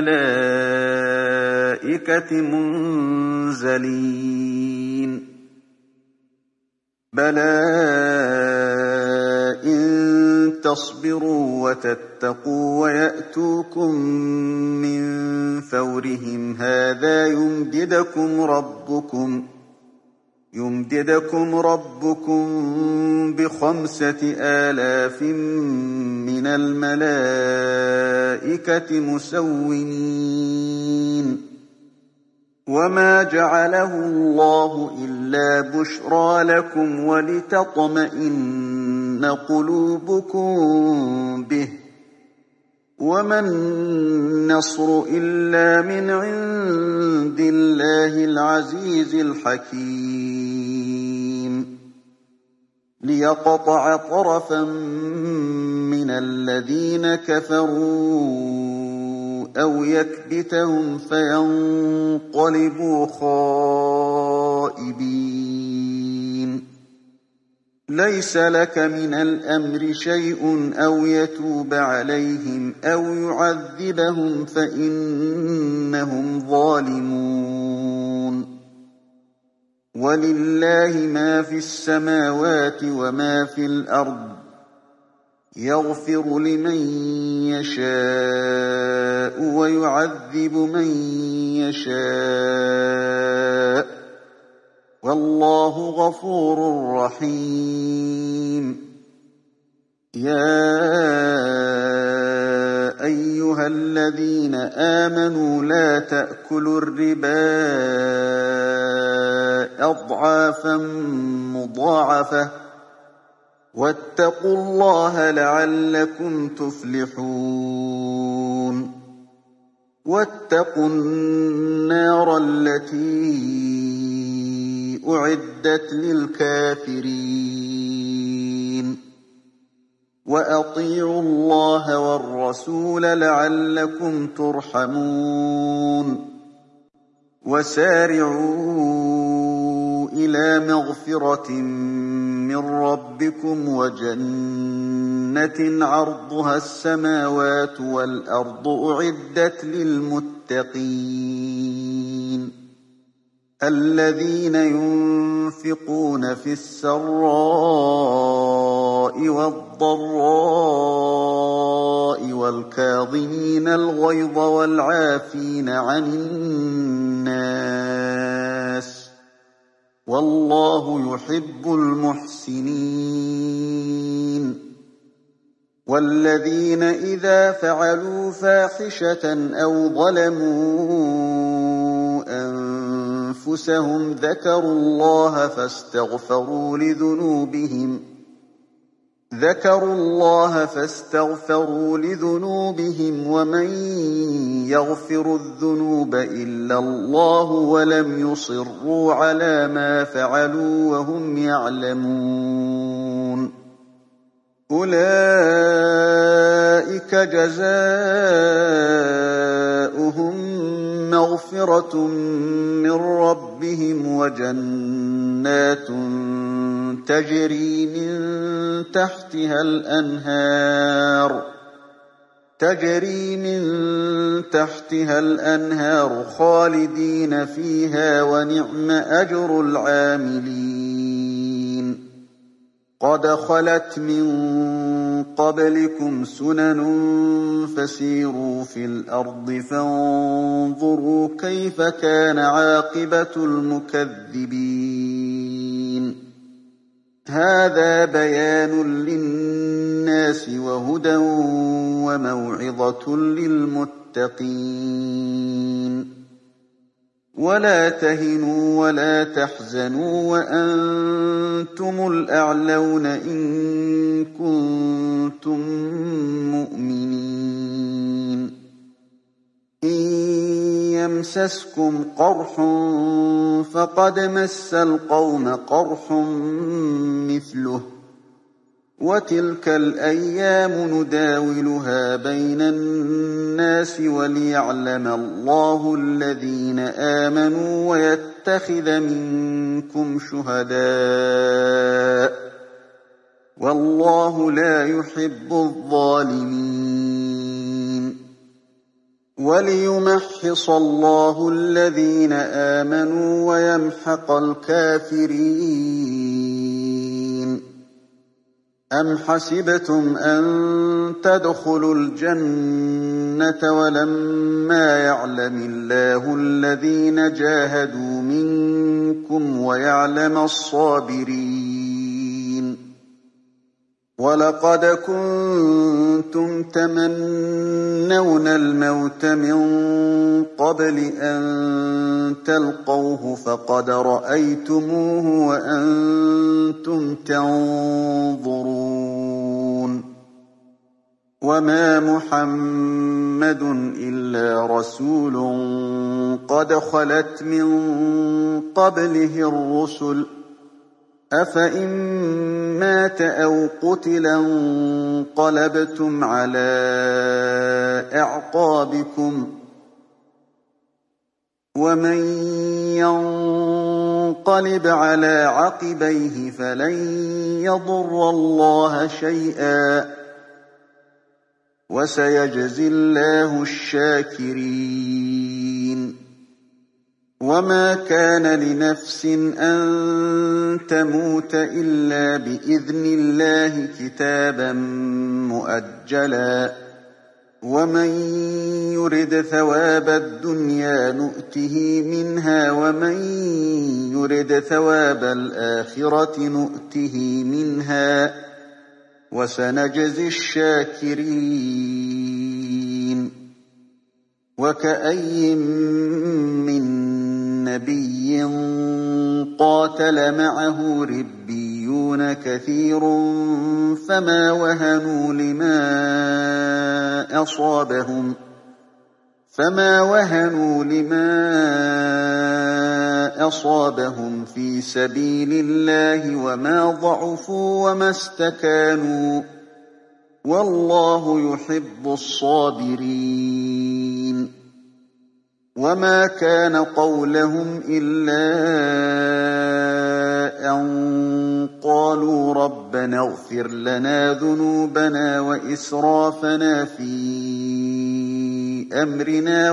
[SPEAKER 1] الملائكة منزلين بلى إن تصبروا وتتقوا ويأتوكم من فورهم هذا يمددكم ربكم ب5,000 من الملائكة مسومين وما جعله الله إلا بشرى لكم ولتطمئن قلوبكم به وما النصر إلا من عند الله العزيز الحكيم ليقطع طرفا من الذين كفروا أو يكبتهم فينقلبوا خائبين ليس لك من الأمر شيء أو يتوب عليهم أو يعذبهم فإنهم ظالمون ولله ما في السماوات وما في الأرض يغفر لمن يشاء ويعذب من يشاء والله غفور رحيم. يا أيها الذين آمنوا لا تأكلوا الربا أضعافا مضاعفة واتقوا الله لعلكم تفلحون. واتقوا النار التي أعدت للكافرين. وأطيعوا الله والرسول لعلكم ترحمون. وسارعوا إلى مغفرة من ربكم وجنة عرضها السماوات والأرض أعدت للمتقين الذين ينفقون في السراء والضراء والكاظمين الغيظ والعافين عن الناس والله يحب المحسنين. والذين إذا فعلوا فاحشة أو ظلموا أنفسهم ذكروا الله فاستغفروا لذنوبهم ومن يغفر الذنوب إلا الله ولم يصروا على ما فعلوا وهم يعلمون. أولئك جزاؤهم مغفرة من ربهم وجنات تجري من تحتها الأنهار خالدين فيها ونعم أجر العاملين. قد خلت من قبلكم سنن فسيروا في الأرض فانظروا كيف كان عاقبة المكذبين. هذا بيان للناس وهدى وموعظة للمتقين. ولا تهنوا ولا تحزنوا وأنتم الأعلون إن كنتم مؤمنين. إن يمسسكم قرح فقد مس القوم قرح مثله وتلك الأيام نداولها بين الناس وليعلم الله الذين آمنوا ويتخذ منكم شهداء والله لا يحب الظالمين. وليمحص الله الذين آمنوا ويمحق الكافرين. أم حسبتم أن تدخلوا الجنة ولما يعلم الله الذين جاهدوا منكم ويعلم الصابرين. ولقد كنتم تمنون الموت من قبل أن تلقوه فقد رأيتموه وأنتم تنظرون. وما محمد إلا رسول قد خلت من قبله الرسل أفإن مات أو قتلا انقلبتم على أعقابكم ومن ينقلب على عقبيه فلن يضر الله شيئا وسيجزي الله الشاكرين. وما كان لنفس أن تموت إلا بإذن الله كتابا مؤجلا ومن يرد ثواب الدنيا نؤته منها ومن يرد ثواب الآخرة نؤته منها وسنجزي الشاكرين. وكأي من نبي قاتل معه ربيون كثير فما وهنوا لما أصابهم في سبيل الله وما ضعفوا وما استكانوا والله يحب الصابرين. وما كان قولهم إلا أن قالوا ربنا اغفر لنا ذنوبنا وإسرافنا في أمرنا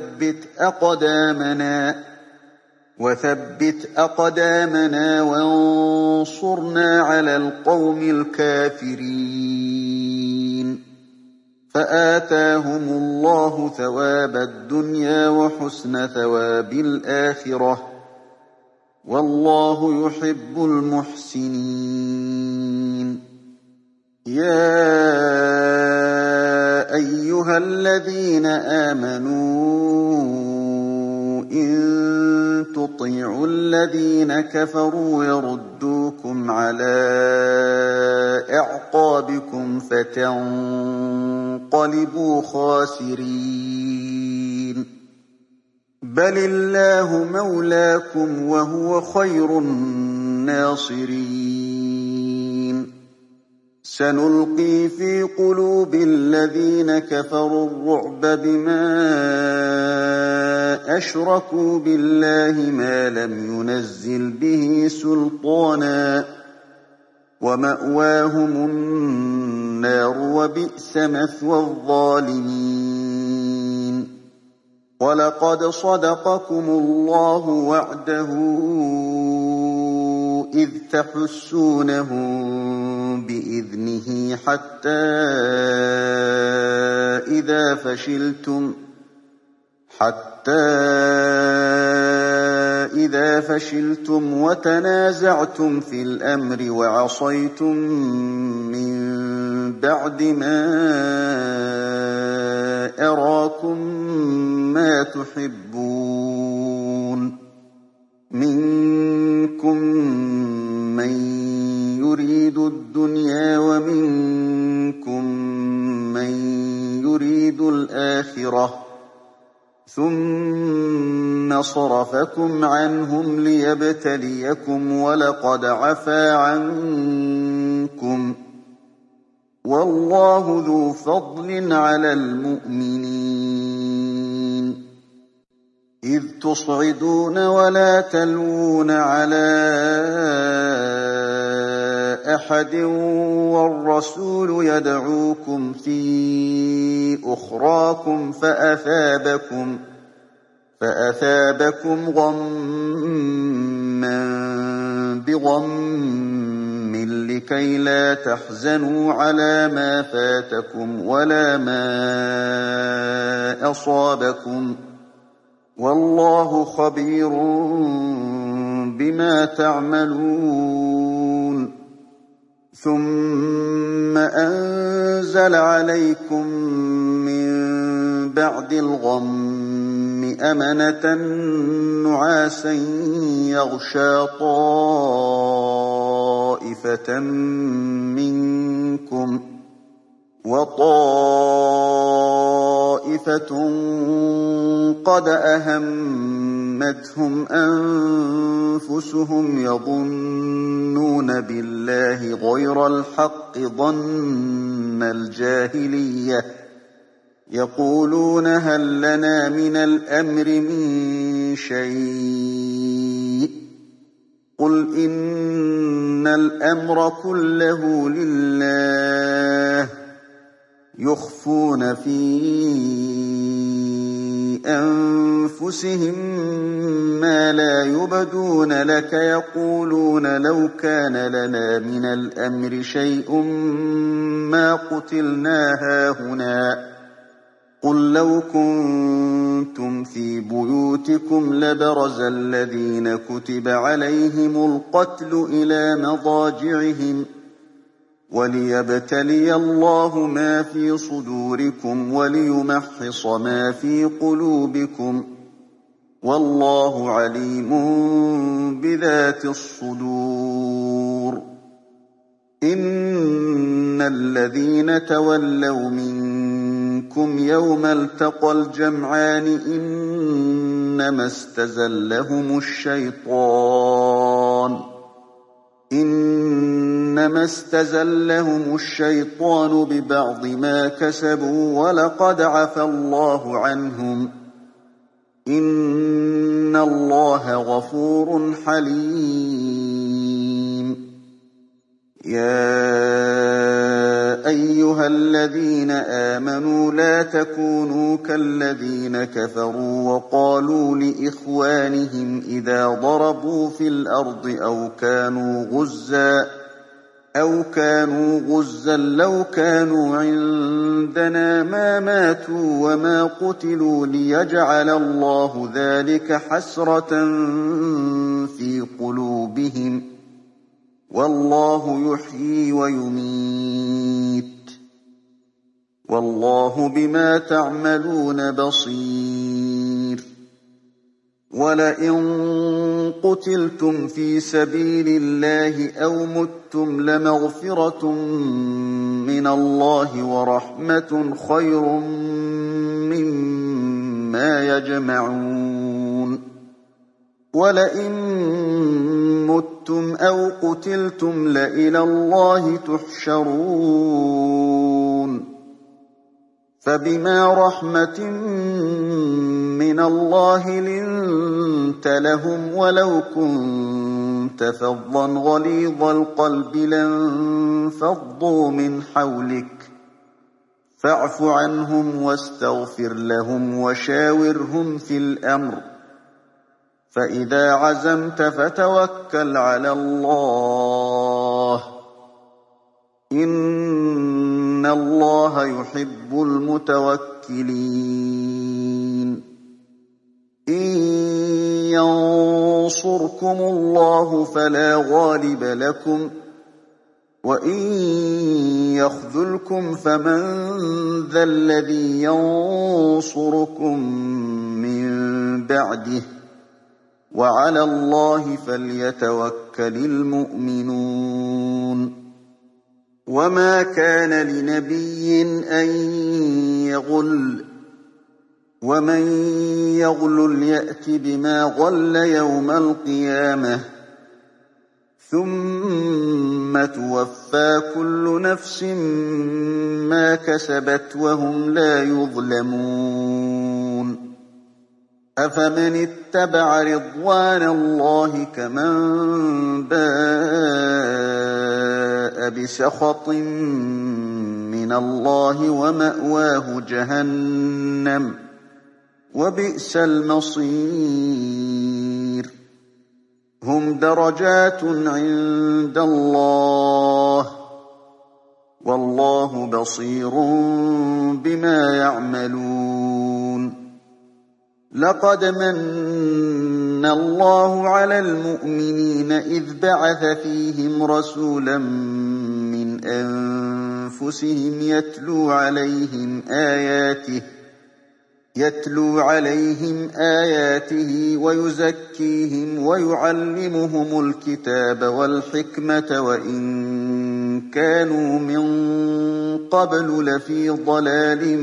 [SPEAKER 1] وثبت أقدامنا وانصرنا على القوم الكافرين. فآتاهم الله ثواب الدنيا وحسن ثواب الآخرة والله يحب المحسنين. يا أيها الذين آمنوا إن تطيعوا الذين كفروا يردوكم على أعقابكم فتنقلبوا خاسرين. بل الله مولاكم وهو خير الناصرين. سنلقي في قلوب الذين كفروا الرعب بما أشركوا بالله ما لم ينزل به سلطانا ومأواهم النار وبئس مثوى الظالمين. ولقد صدقكم الله وعده إذ تحسونهم بإذنه حتى إذا فشلتم وتنازعتم في الأمر وعصيتم من بعد ما أراكم ما تحبون منكم من يريد الدنيا ومنكم من يريد الآخرة ثم صرفكم عنهم ليبتليكم ولقد عفا عنكم والله ذو فضل على المؤمنين. إذ تصعدون ولا تلوون على أحد والرسول يدعوكم في أخراكم فأثابكم غما بغم لكي لا تحزنوا على ما فاتكم ولا ما أصابكم والله خبير بما تعملون. ثم أنزل عليكم من بعد الغم أمنة نعاسا يغشى طائفة منكم وطائفة قد أهمتهم أنفسهم يظنون بالله غير الحق ظن الجاهلية يقولون هل لنا من الأمر من شيء قل إن الأمر كله لله يخفون في أنفسهم ما لا يبدون لك يقولون لو كان لنا من الأمر شيء ما قتلنا هاهنا قُل لَّوْ كُنتُمْ فِي بُيُوتِكُمْ لَبَرَزَ الَّذِينَ كُتِبَ عَلَيْهِمُ الْقَتْلُ إِلَىٰ مَضَاجِعِهِمْ وَلِيَبْتَلِيَ اللَّهُ مَا فِي صُدُورِكُمْ وَلِيُمَحِّصَ مَا فِي قُلُوبِكُمْ ۗ وَاللَّهُ عَلِيمٌ بِذَاتِ الصُّدُورِ إِنَّ الَّذِينَ تَوَلَّوْا مِنكُمْ يَوْمَ الْتَقَى الْجَمْعَانِ إِنَّمَا اسْتَزَلَّهُمُ الشَّيْطَانُ بِبَعْضِ مَا كَسَبُوا ۖ وَلَقَدْ عَفَا اللَّهُ عَنْهُمْ ۗ إِنَّ اللَّهَ غَفُورٌ حَلِيمٌ يَا أَيُّهَا الَّذِينَ آمَنُوا لَا تَكُونُوا كَالَّذِينَ كَفَرُوا وَقَالُوا لِإِخْوَانِهِمْ إِذَا ضَرَبُوا فِي الْأَرْضِ أَوْ كَانُوا غُزًّى لَّوْ كَانُوا عِندَنَا مَا مَاتُوا وَمَا قُتِلُوا لِيَجْعَلَ اللَّهُ ذَٰلِكَ حَسْرَةً فِي قُلُوبِهِمْ ۗ وَاللَّهُ يُحْيِي وَيُمِيتُ ۗ وَاللَّهُ بِمَا تَعْمَلُونَ بَصِيرٌ وَلَئِن قُتِلْتُمْ فِي سَبِيلِ اللَّهِ أَوْ مُتُّمْ لَمَغْفِرَةٌ مِّنَ اللَّهِ وَرَحْمَةٌ خَيْرٌ مِّمَّا يَجْمَعُونَ وَلَئِن مُّتُّمْ أَوْ قُتِلْتُمْ لَإِلَى اللَّهِ تُحْشَرُونَ فَبِمَا رَحْمَةٍ مِّنَ اللَّهِ لِنتَ لَهُمْ وَلَوْ كُنتَ فَظًّا غَلِيظَ الْقَلْبِ لَانفَضُّوا مِنْ حَوْلِكَ فَاعْفُ عَنْهُمْ وَاسْتَغْفِرْ لَهُمْ وَشَاوِرْهُمْ فِي الْأَمْرِ ۖ فَإِذَا عَزَمْتَ فَتَوَكَّلْ عَلَى اللَّهِ ۚ إِنَّ اللَّهَ يُحِبُّ الْمُتَوَكِّلِينَ إِن يَنصُرْكُمُ اللَّهُ فَلَا غَالِبَ لَكُمْ ۖ وَإِن يَخْذُلْكُمْ فَمَن ذَا الَّذِي يَنصُرُكُم مِّن بَعْدِهِ ۗ وَعَلَى اللَّهِ فَلْيَتَوَكَّلِ الْمُؤْمِنُونَ وَمَا كَانَ لِنَبِيٍّ أَن يَغُلَّ ۚ وَمَن يَغْلُلْ يَأْتِ بِمَا غَلَّ يَوْمَ الْقِيَامَةِ ۚ ثُمَّ تُوَفَّىٰ كُلُّ نَفْسٍ مَّا كَسَبَتْ وَهُمْ لَا يُظْلَمُونَ أَفَمَنِ اتَّبَعَ رِضْوَانَ اللَّهِ كَمَن بَاءَ بِسَخَطٍ مِّنَ اللَّهِ وَمَأْوَاهُ جَهَنَّمُ ۚ وَبِئْسَ الْمَصِيرُ هُمْ دَرَجَاتٌ عِندَ اللَّهِ ۗ وَاللَّهُ بَصِيرٌ بِمَا يَعْمَلُونَ لَقَدْ مَنَّ اللَّهُ عَلَى الْمُؤْمِنِينَ إِذْ بَعَثَ فِيهِمْ رَسُولًا مِّنْ أَنفُسِهِمْ يَتْلُو عَلَيْهِمْ آيَاتِهِ وَيُزَكِّيهِمْ وَيُعَلِّمُهُمُ الْكِتَابَ وَالْحِكْمَةَ وَإِن كَانُوا مِن قَبْلُ لَفِي ضَلَالٍ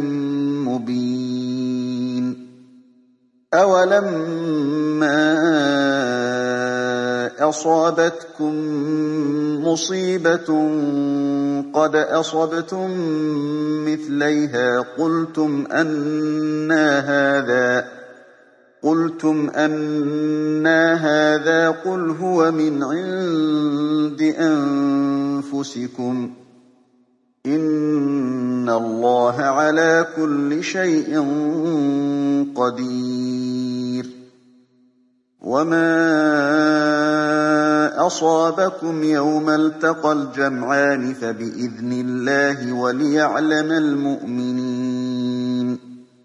[SPEAKER 1] مُّبِينٍ أَوَلَمَّا أَصَابَتْكُم مُّصِيبَةٌ قَدْ أَصَبْتُم مِّثْلَيْهَا قُلْتُمْ أَنَّىٰ هَٰذَا ۖ قُلْ هُوَ مِنْ عِندِ أَنفُسِكُمْ ۗ إِنَّ اللَّهَ عَلَىٰ كُلِّ شَيْءٍ قَدِيرٌ وَمَا أَصَابَكُمْ يَوْمَ الْتَقَى الْجَمْعَانِ فَبِإِذْنِ اللَّهِ وَلِيَعْلَمَ الْمُؤْمِنِينَ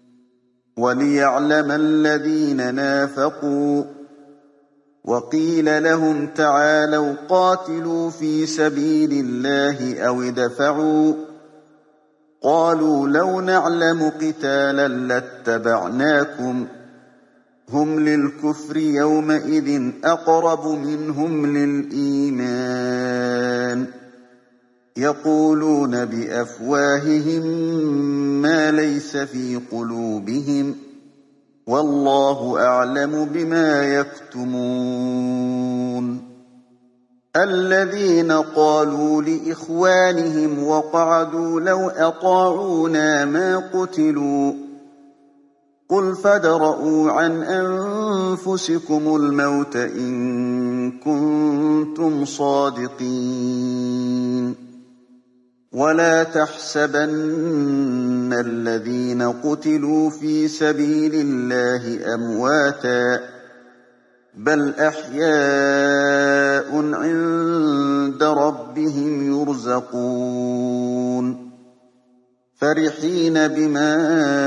[SPEAKER 1] وَلِيَعْلَمَ الَّذِينَ نَافَقُوا وَقِيلَ لَهُمْ تَعَالَوْا قَاتِلُوا فِي سَبِيلِ اللَّهِ أَوِ ادْفَعُوا ۖ قَالُوا لَوْ نَعْلَمُ قِتَالًا لَّاتَّبَعْنَاكُمْ ۗ هُمْ لِلْكُفْرِ يَوْمَئِذٍ أَقْرَبُ مِنْهُمْ لِلْإِيمَانِ ۚ يَقُولُونَ بِأَفْوَاهِهِم مَّا لَيْسَ فِي قُلُوبِهِمْ ۗ وَاللَّهُ أَعْلَمُ بِمَا يَكْتُمُونَ الَّذِينَ قَالُوا لِإِخْوَانِهِمْ وَقَعَدُوا لَوْ أَطَاعُونَا مَا قُتِلُوا ۗ قُلْ فَادْرَءُوا عَنْ أَنفُسِكُمُ الْمَوْتَ إِن كُنتُمْ صَادِقِينَ وَلَا تَحْسَبَنَّ الَّذِينَ قُتِلُوا فِي سَبِيلِ اللَّهِ أَمْوَاتًا ۚ بَلْ أَحْيَاءٌ عِندَ رَبِّهِمْ يُرْزَقُونَ فَرِحِينَ بِمَا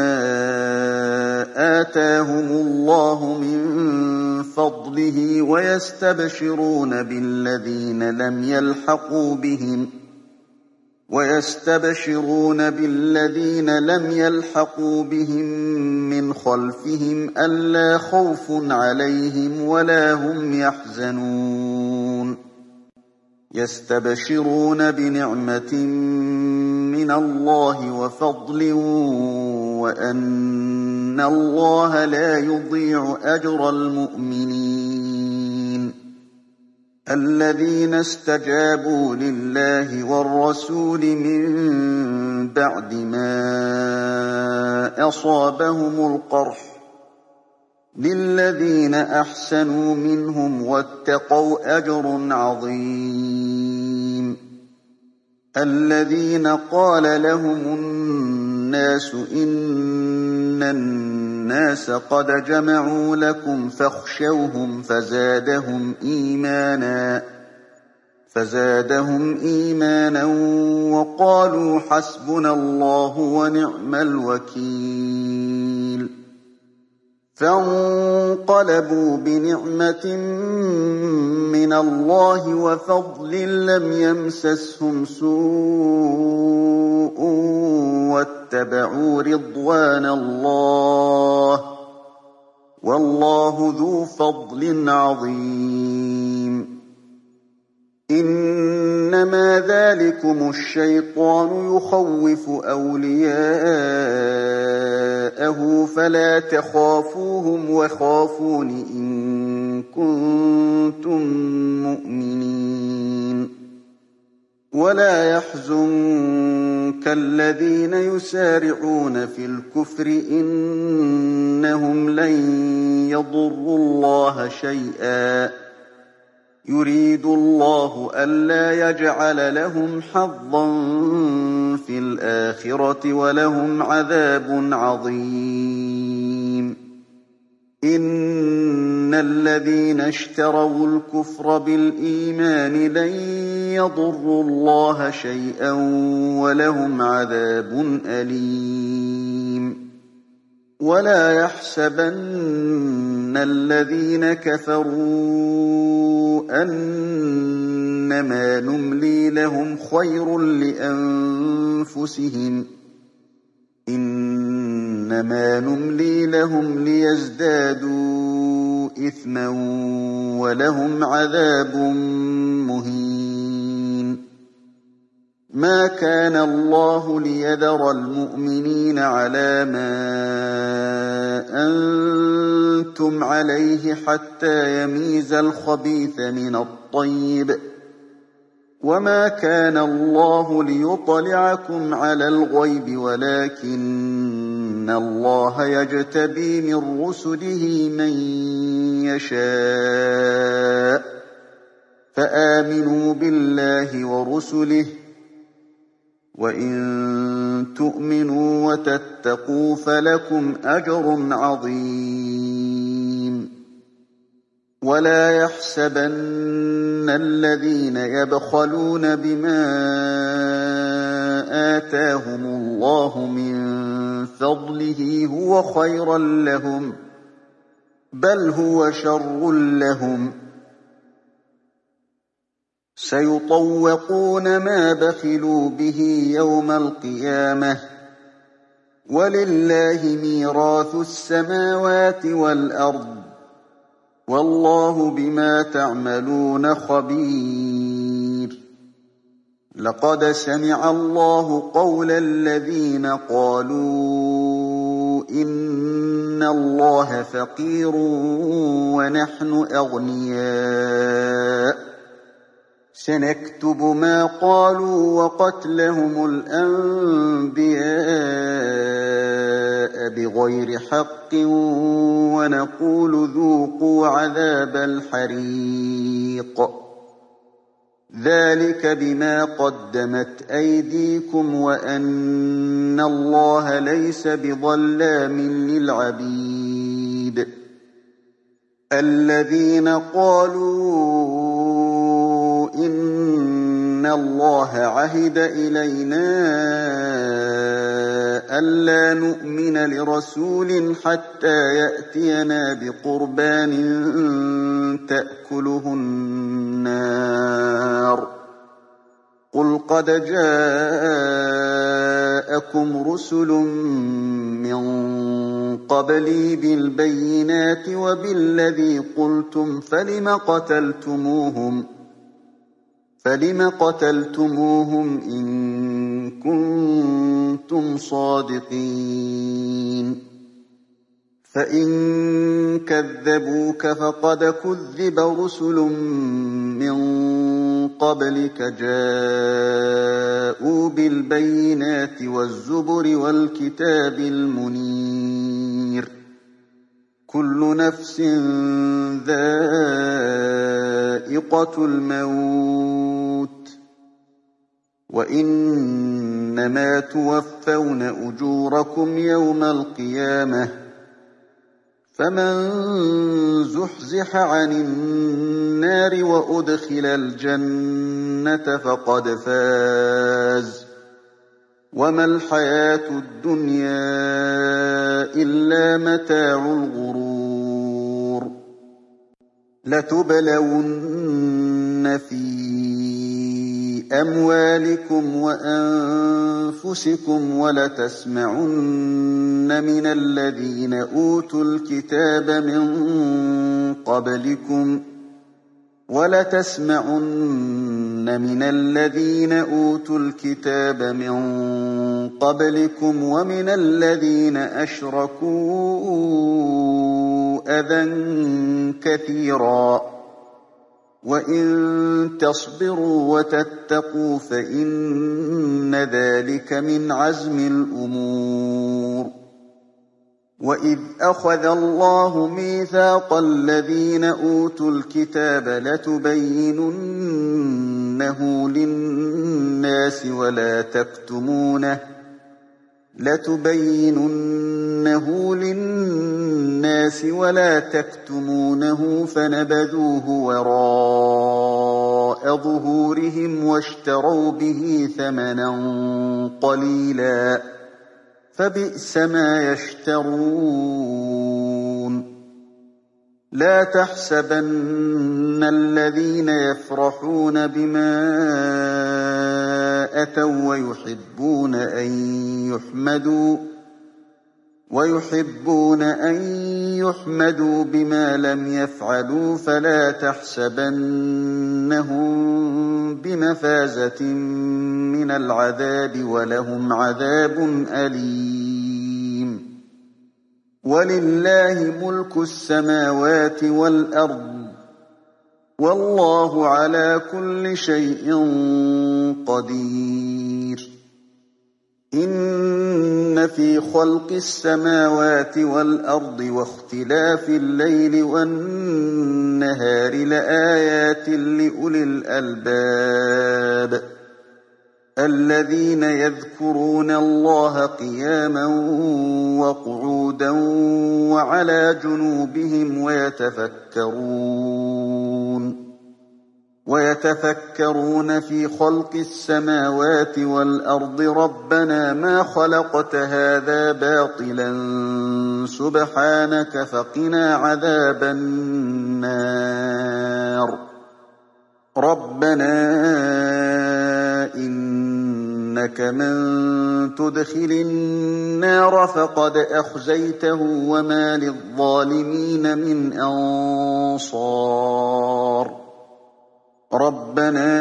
[SPEAKER 1] آتَاهُمُ اللَّهُ مِن فَضْلِهِ وَيَسْتَبْشِرُونَ بِالَّذِينَ لَمْ يَلْحَقُوا بِهِم مِّنْ خَلْفِهِمْ أَلَّا خَوْفٌ عَلَيْهِمْ وَلَا هُمْ يَحْزَنُونَ يَسْتَبْشِرُونَ بِنِعْمَةٍ مِّنَ اللَّهِ وَفَضْلٍ وَأَنَّ اللَّهَ لَا يُضِيعُ أَجْرَ الْمُؤْمِنِينَ الَّذِينَ اسْتَجَابُوا لِلَّهِ وَالرَّسُولِ مِن بَعْدِ مَا أَصَابَهُمُ الْقَرْحُ ۚ لِلَّذِينَ أَحْسَنُوا مِنْهُمْ وَاتَّقَوْا أَجْرٌ عَظِيمٌ الَّذِينَ قَالَ لَهُمُ النَّاسُ إِنَّ النَّاسَ قَدْ جَمَعُوا لَكُمْ فَاخْشَوْهُمْ فَزَادَهُمْ إِيمَانًا وَقَالُوا حَسْبُنَا اللَّهُ وَنِعْمَ الْوَكِيلُ فَانقَلَبُوا بِنِعْمَةٍ مِّنَ اللَّهِ وَفَضْلٍ لَّمْ يَمْسَسْهُمْ سُوءٌ وَاتَّبَعُوا رِضْوَانَ اللَّهِ ۗ وَاللَّهُ ذُو فَضْلٍ عَظِيمٍ إِنَّمَا ذَٰلِكُمُ الشَّيْطَانُ يُخَوِّفُ أَوْلِيَاءَهُ فَلَا تَخَافُوهُمْ وَخَافُونِ إِن كُنتُم مُّؤْمِنِينَ وَلَا يَحْزُنكَ الَّذِينَ يُسَارِعُونَ فِي الْكُفْرِ إِنَّهُمْ لَن يَضُرُّوا اللَّهَ شَيْئًا ۗ يُرِيدُ اللَّهُ أَلَّا يَجْعَلَ لَهُمْ حَظًّا فِي الْآخِرَةِ وَلَهُمْ عَذَابٌ عَظِيمٌ إِنَّ الَّذِينَ اشْتَرَوُا الْكُفْرَ بِالْإِيمَانِ لَن يَضُرُّوا اللَّهَ شَيْئًا وَلَهُمْ عَذَابٌ أَلِيمٌ وَلَا يَحْسَبَنَّ الَّذِينَ كَفَرُوا أَنَّمَا نُمْلِي لَهُمْ خَيْرٌ لِّأَنفُسِهِمْ ۚ إِنَّمَا نُمْلِي لَهُمْ لِيَزْدَادُوا إِثْمًا وَلَهُمْ عَذَابٌ مُّهِينٌ مَا كَانَ اللَّهُ لِيَذَرَ الْمُؤْمِنِينَ عَلَىٰ مَا أَنتُمْ عَلَيْهِ حَتَّىٰ يَمِيزَ الْخَبِيثَ مِنَ الطَّيِّبِ ۗ وَمَا كَانَ اللَّهُ لِيُطْلِعَكُمْ عَلَى الْغَيْبِ وَلَٰكِنَّ اللَّهَ يَجْتَبِي مِن رُّسُلِهِ مَن يَشَاءُ ۖ فَآمِنُوا بِاللَّهِ وَرُسُلِهِ ۚ وَإِن تُؤْمِنُوا وَتَتَّقُوا فَلَكُمْ أَجْرٌ عَظِيمٌ وَلَا يَحْسَبَنَّ الَّذِينَ يَبْخَلُونَ بِمَا آتَاهُمُ اللَّهُ مِن فضله هو خيرا لهم بل هو شر لهم سيطوقون ما بخلوا به يوم القيامة ولله ميراث السماوات والأرض والله بما تعملون خبير لقد سمع الله قول الذين قالوا إن الله فقير ونحن أغنياء سنكتب ما قالوا وقتلهم الأنبياء بغير حق ونقول ذوقوا عذاب الحريق ذلك بما قدمت أيديكم وأن الله ليس بظلام للعبيد الذين قالوا إن الله عهد إلينا ألا نؤمن لرسول حتى يأتينا بقربان تأكله النار قل قد جاءكم رسل من قبلي بالبينات وبالذي قلتم فلم قتلتموهم إن كنتم صادقين فإن كذبوك فقد كذب رسل من قبلك جاءوا بالبينات والزبر والكتاب المنير كل نفس ذائقة الموت وإنما توفون أجوركم يوم القيامة فمن زحزح عن النار وأدخل الجنة فقد فاز وما الحياة الدنيا إلا متاع الغرور لتبلون في أموالكم وأنفسكم ولتسمعن من الذين أوتوا الكتاب من قبلكم ومن الذين أشركوا أذى كثيرا وإن تصبروا وتتقوا فإن ذلك من عزم الأمور وإذ أخذ الله ميثاق الذين أوتوا الكتاب لتبيننه للناس ولا تكتمونه فنبذوه وراء ظهورهم واشتروا به ثمنا قليلا فبئس ما يشترون لا تحسبن الذين يفرحون بما أتوا ويحبون أن يحمدوا بما لم يفعلوا فلا تحسبنهم بمفازة من العذاب ولهم عذاب أليم ولله ملك السماوات والأرض والله على كل شيء قدير إن في خلق السماوات والأرض واختلاف الليل والنهار لآيات لأولي الألباب الذين يذكرون الله قياما وقعودا وعلى جنوبهم ويتفكرون في خلق السماوات والأرض ربنا ما خلقت هذا باطلا سبحانك فقنا عذاب النار ربنا إنك من تدخل النار فقد أخزيته وما للظالمين من أنصار ربنا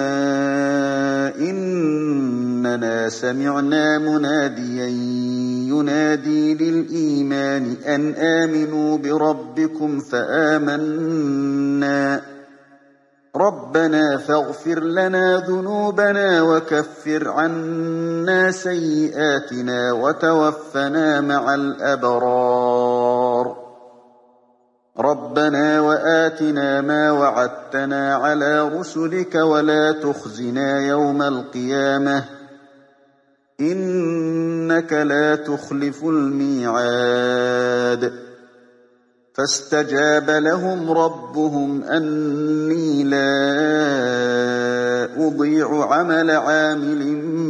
[SPEAKER 1] إننا سمعنا مناديا ينادي للإيمان أن آمنوا بربكم فآمنا ربنا فاغفر لنا ذنوبنا وكفر عنا سيئاتنا وتوفنا مع الأبرار ربنا وآتنا ما وعدتنا على رسلك ولا تخزنا يوم القيامة إنك لا تخلف الميعاد فاستجاب لهم ربهم أني لا أضيع عمل عامل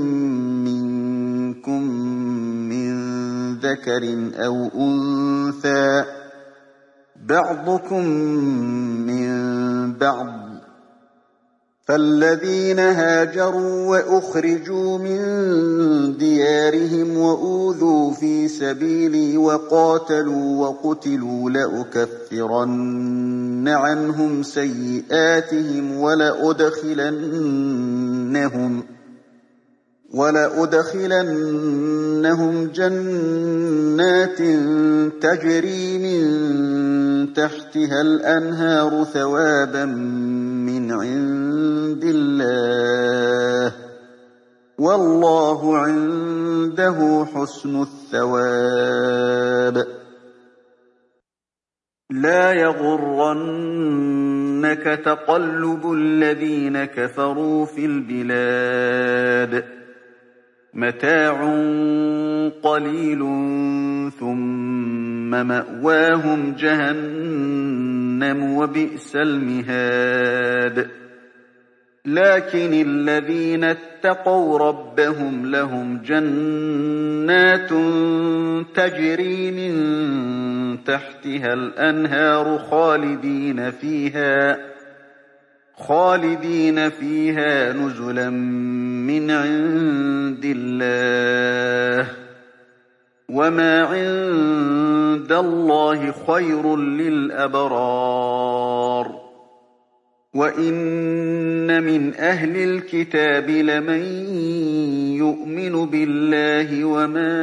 [SPEAKER 1] منكم من ذكر أو أنثى بعضكم من بعض فالذين هاجروا وأخرجوا من ديارهم وأوذوا في سبيلي وقاتلوا وقتلوا لأكفرن عنهم سيئاتهم ولأدخلنهم جنات تجري من تحتها الأنهار ثوابا من عند الله والله عنده حسن الثواب لا يغرنك تقلب الذين كفروا في البلاد متاع قليل ثم مأواهم جهنم وبئس المهاد لكن الذين اتقوا ربهم لهم جنات تجري من تحتها الأنهار خالدين فيها نزلا من عند الله وما عند الله خير للأبرار وإن من أهل الكتاب لمن يؤمن بالله وما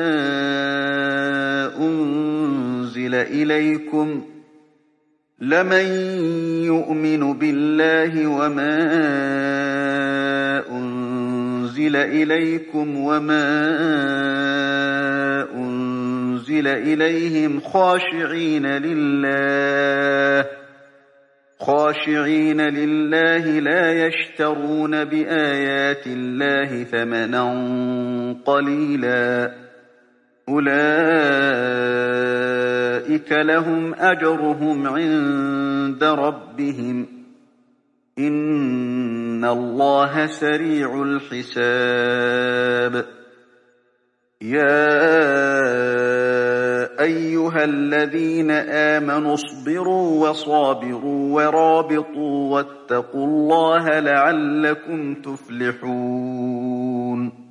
[SPEAKER 1] أنزل إليكم وما أنزل إليهم خاشعين لله لا يشترون بآيات الله ثمنا قليلا أولئك لهم أجرهم عند ربهم إن الله سريع الحساب يا أيها الذين آمنوا اصبروا وصابروا ورابطوا واتقوا الله لعلكم تفلحون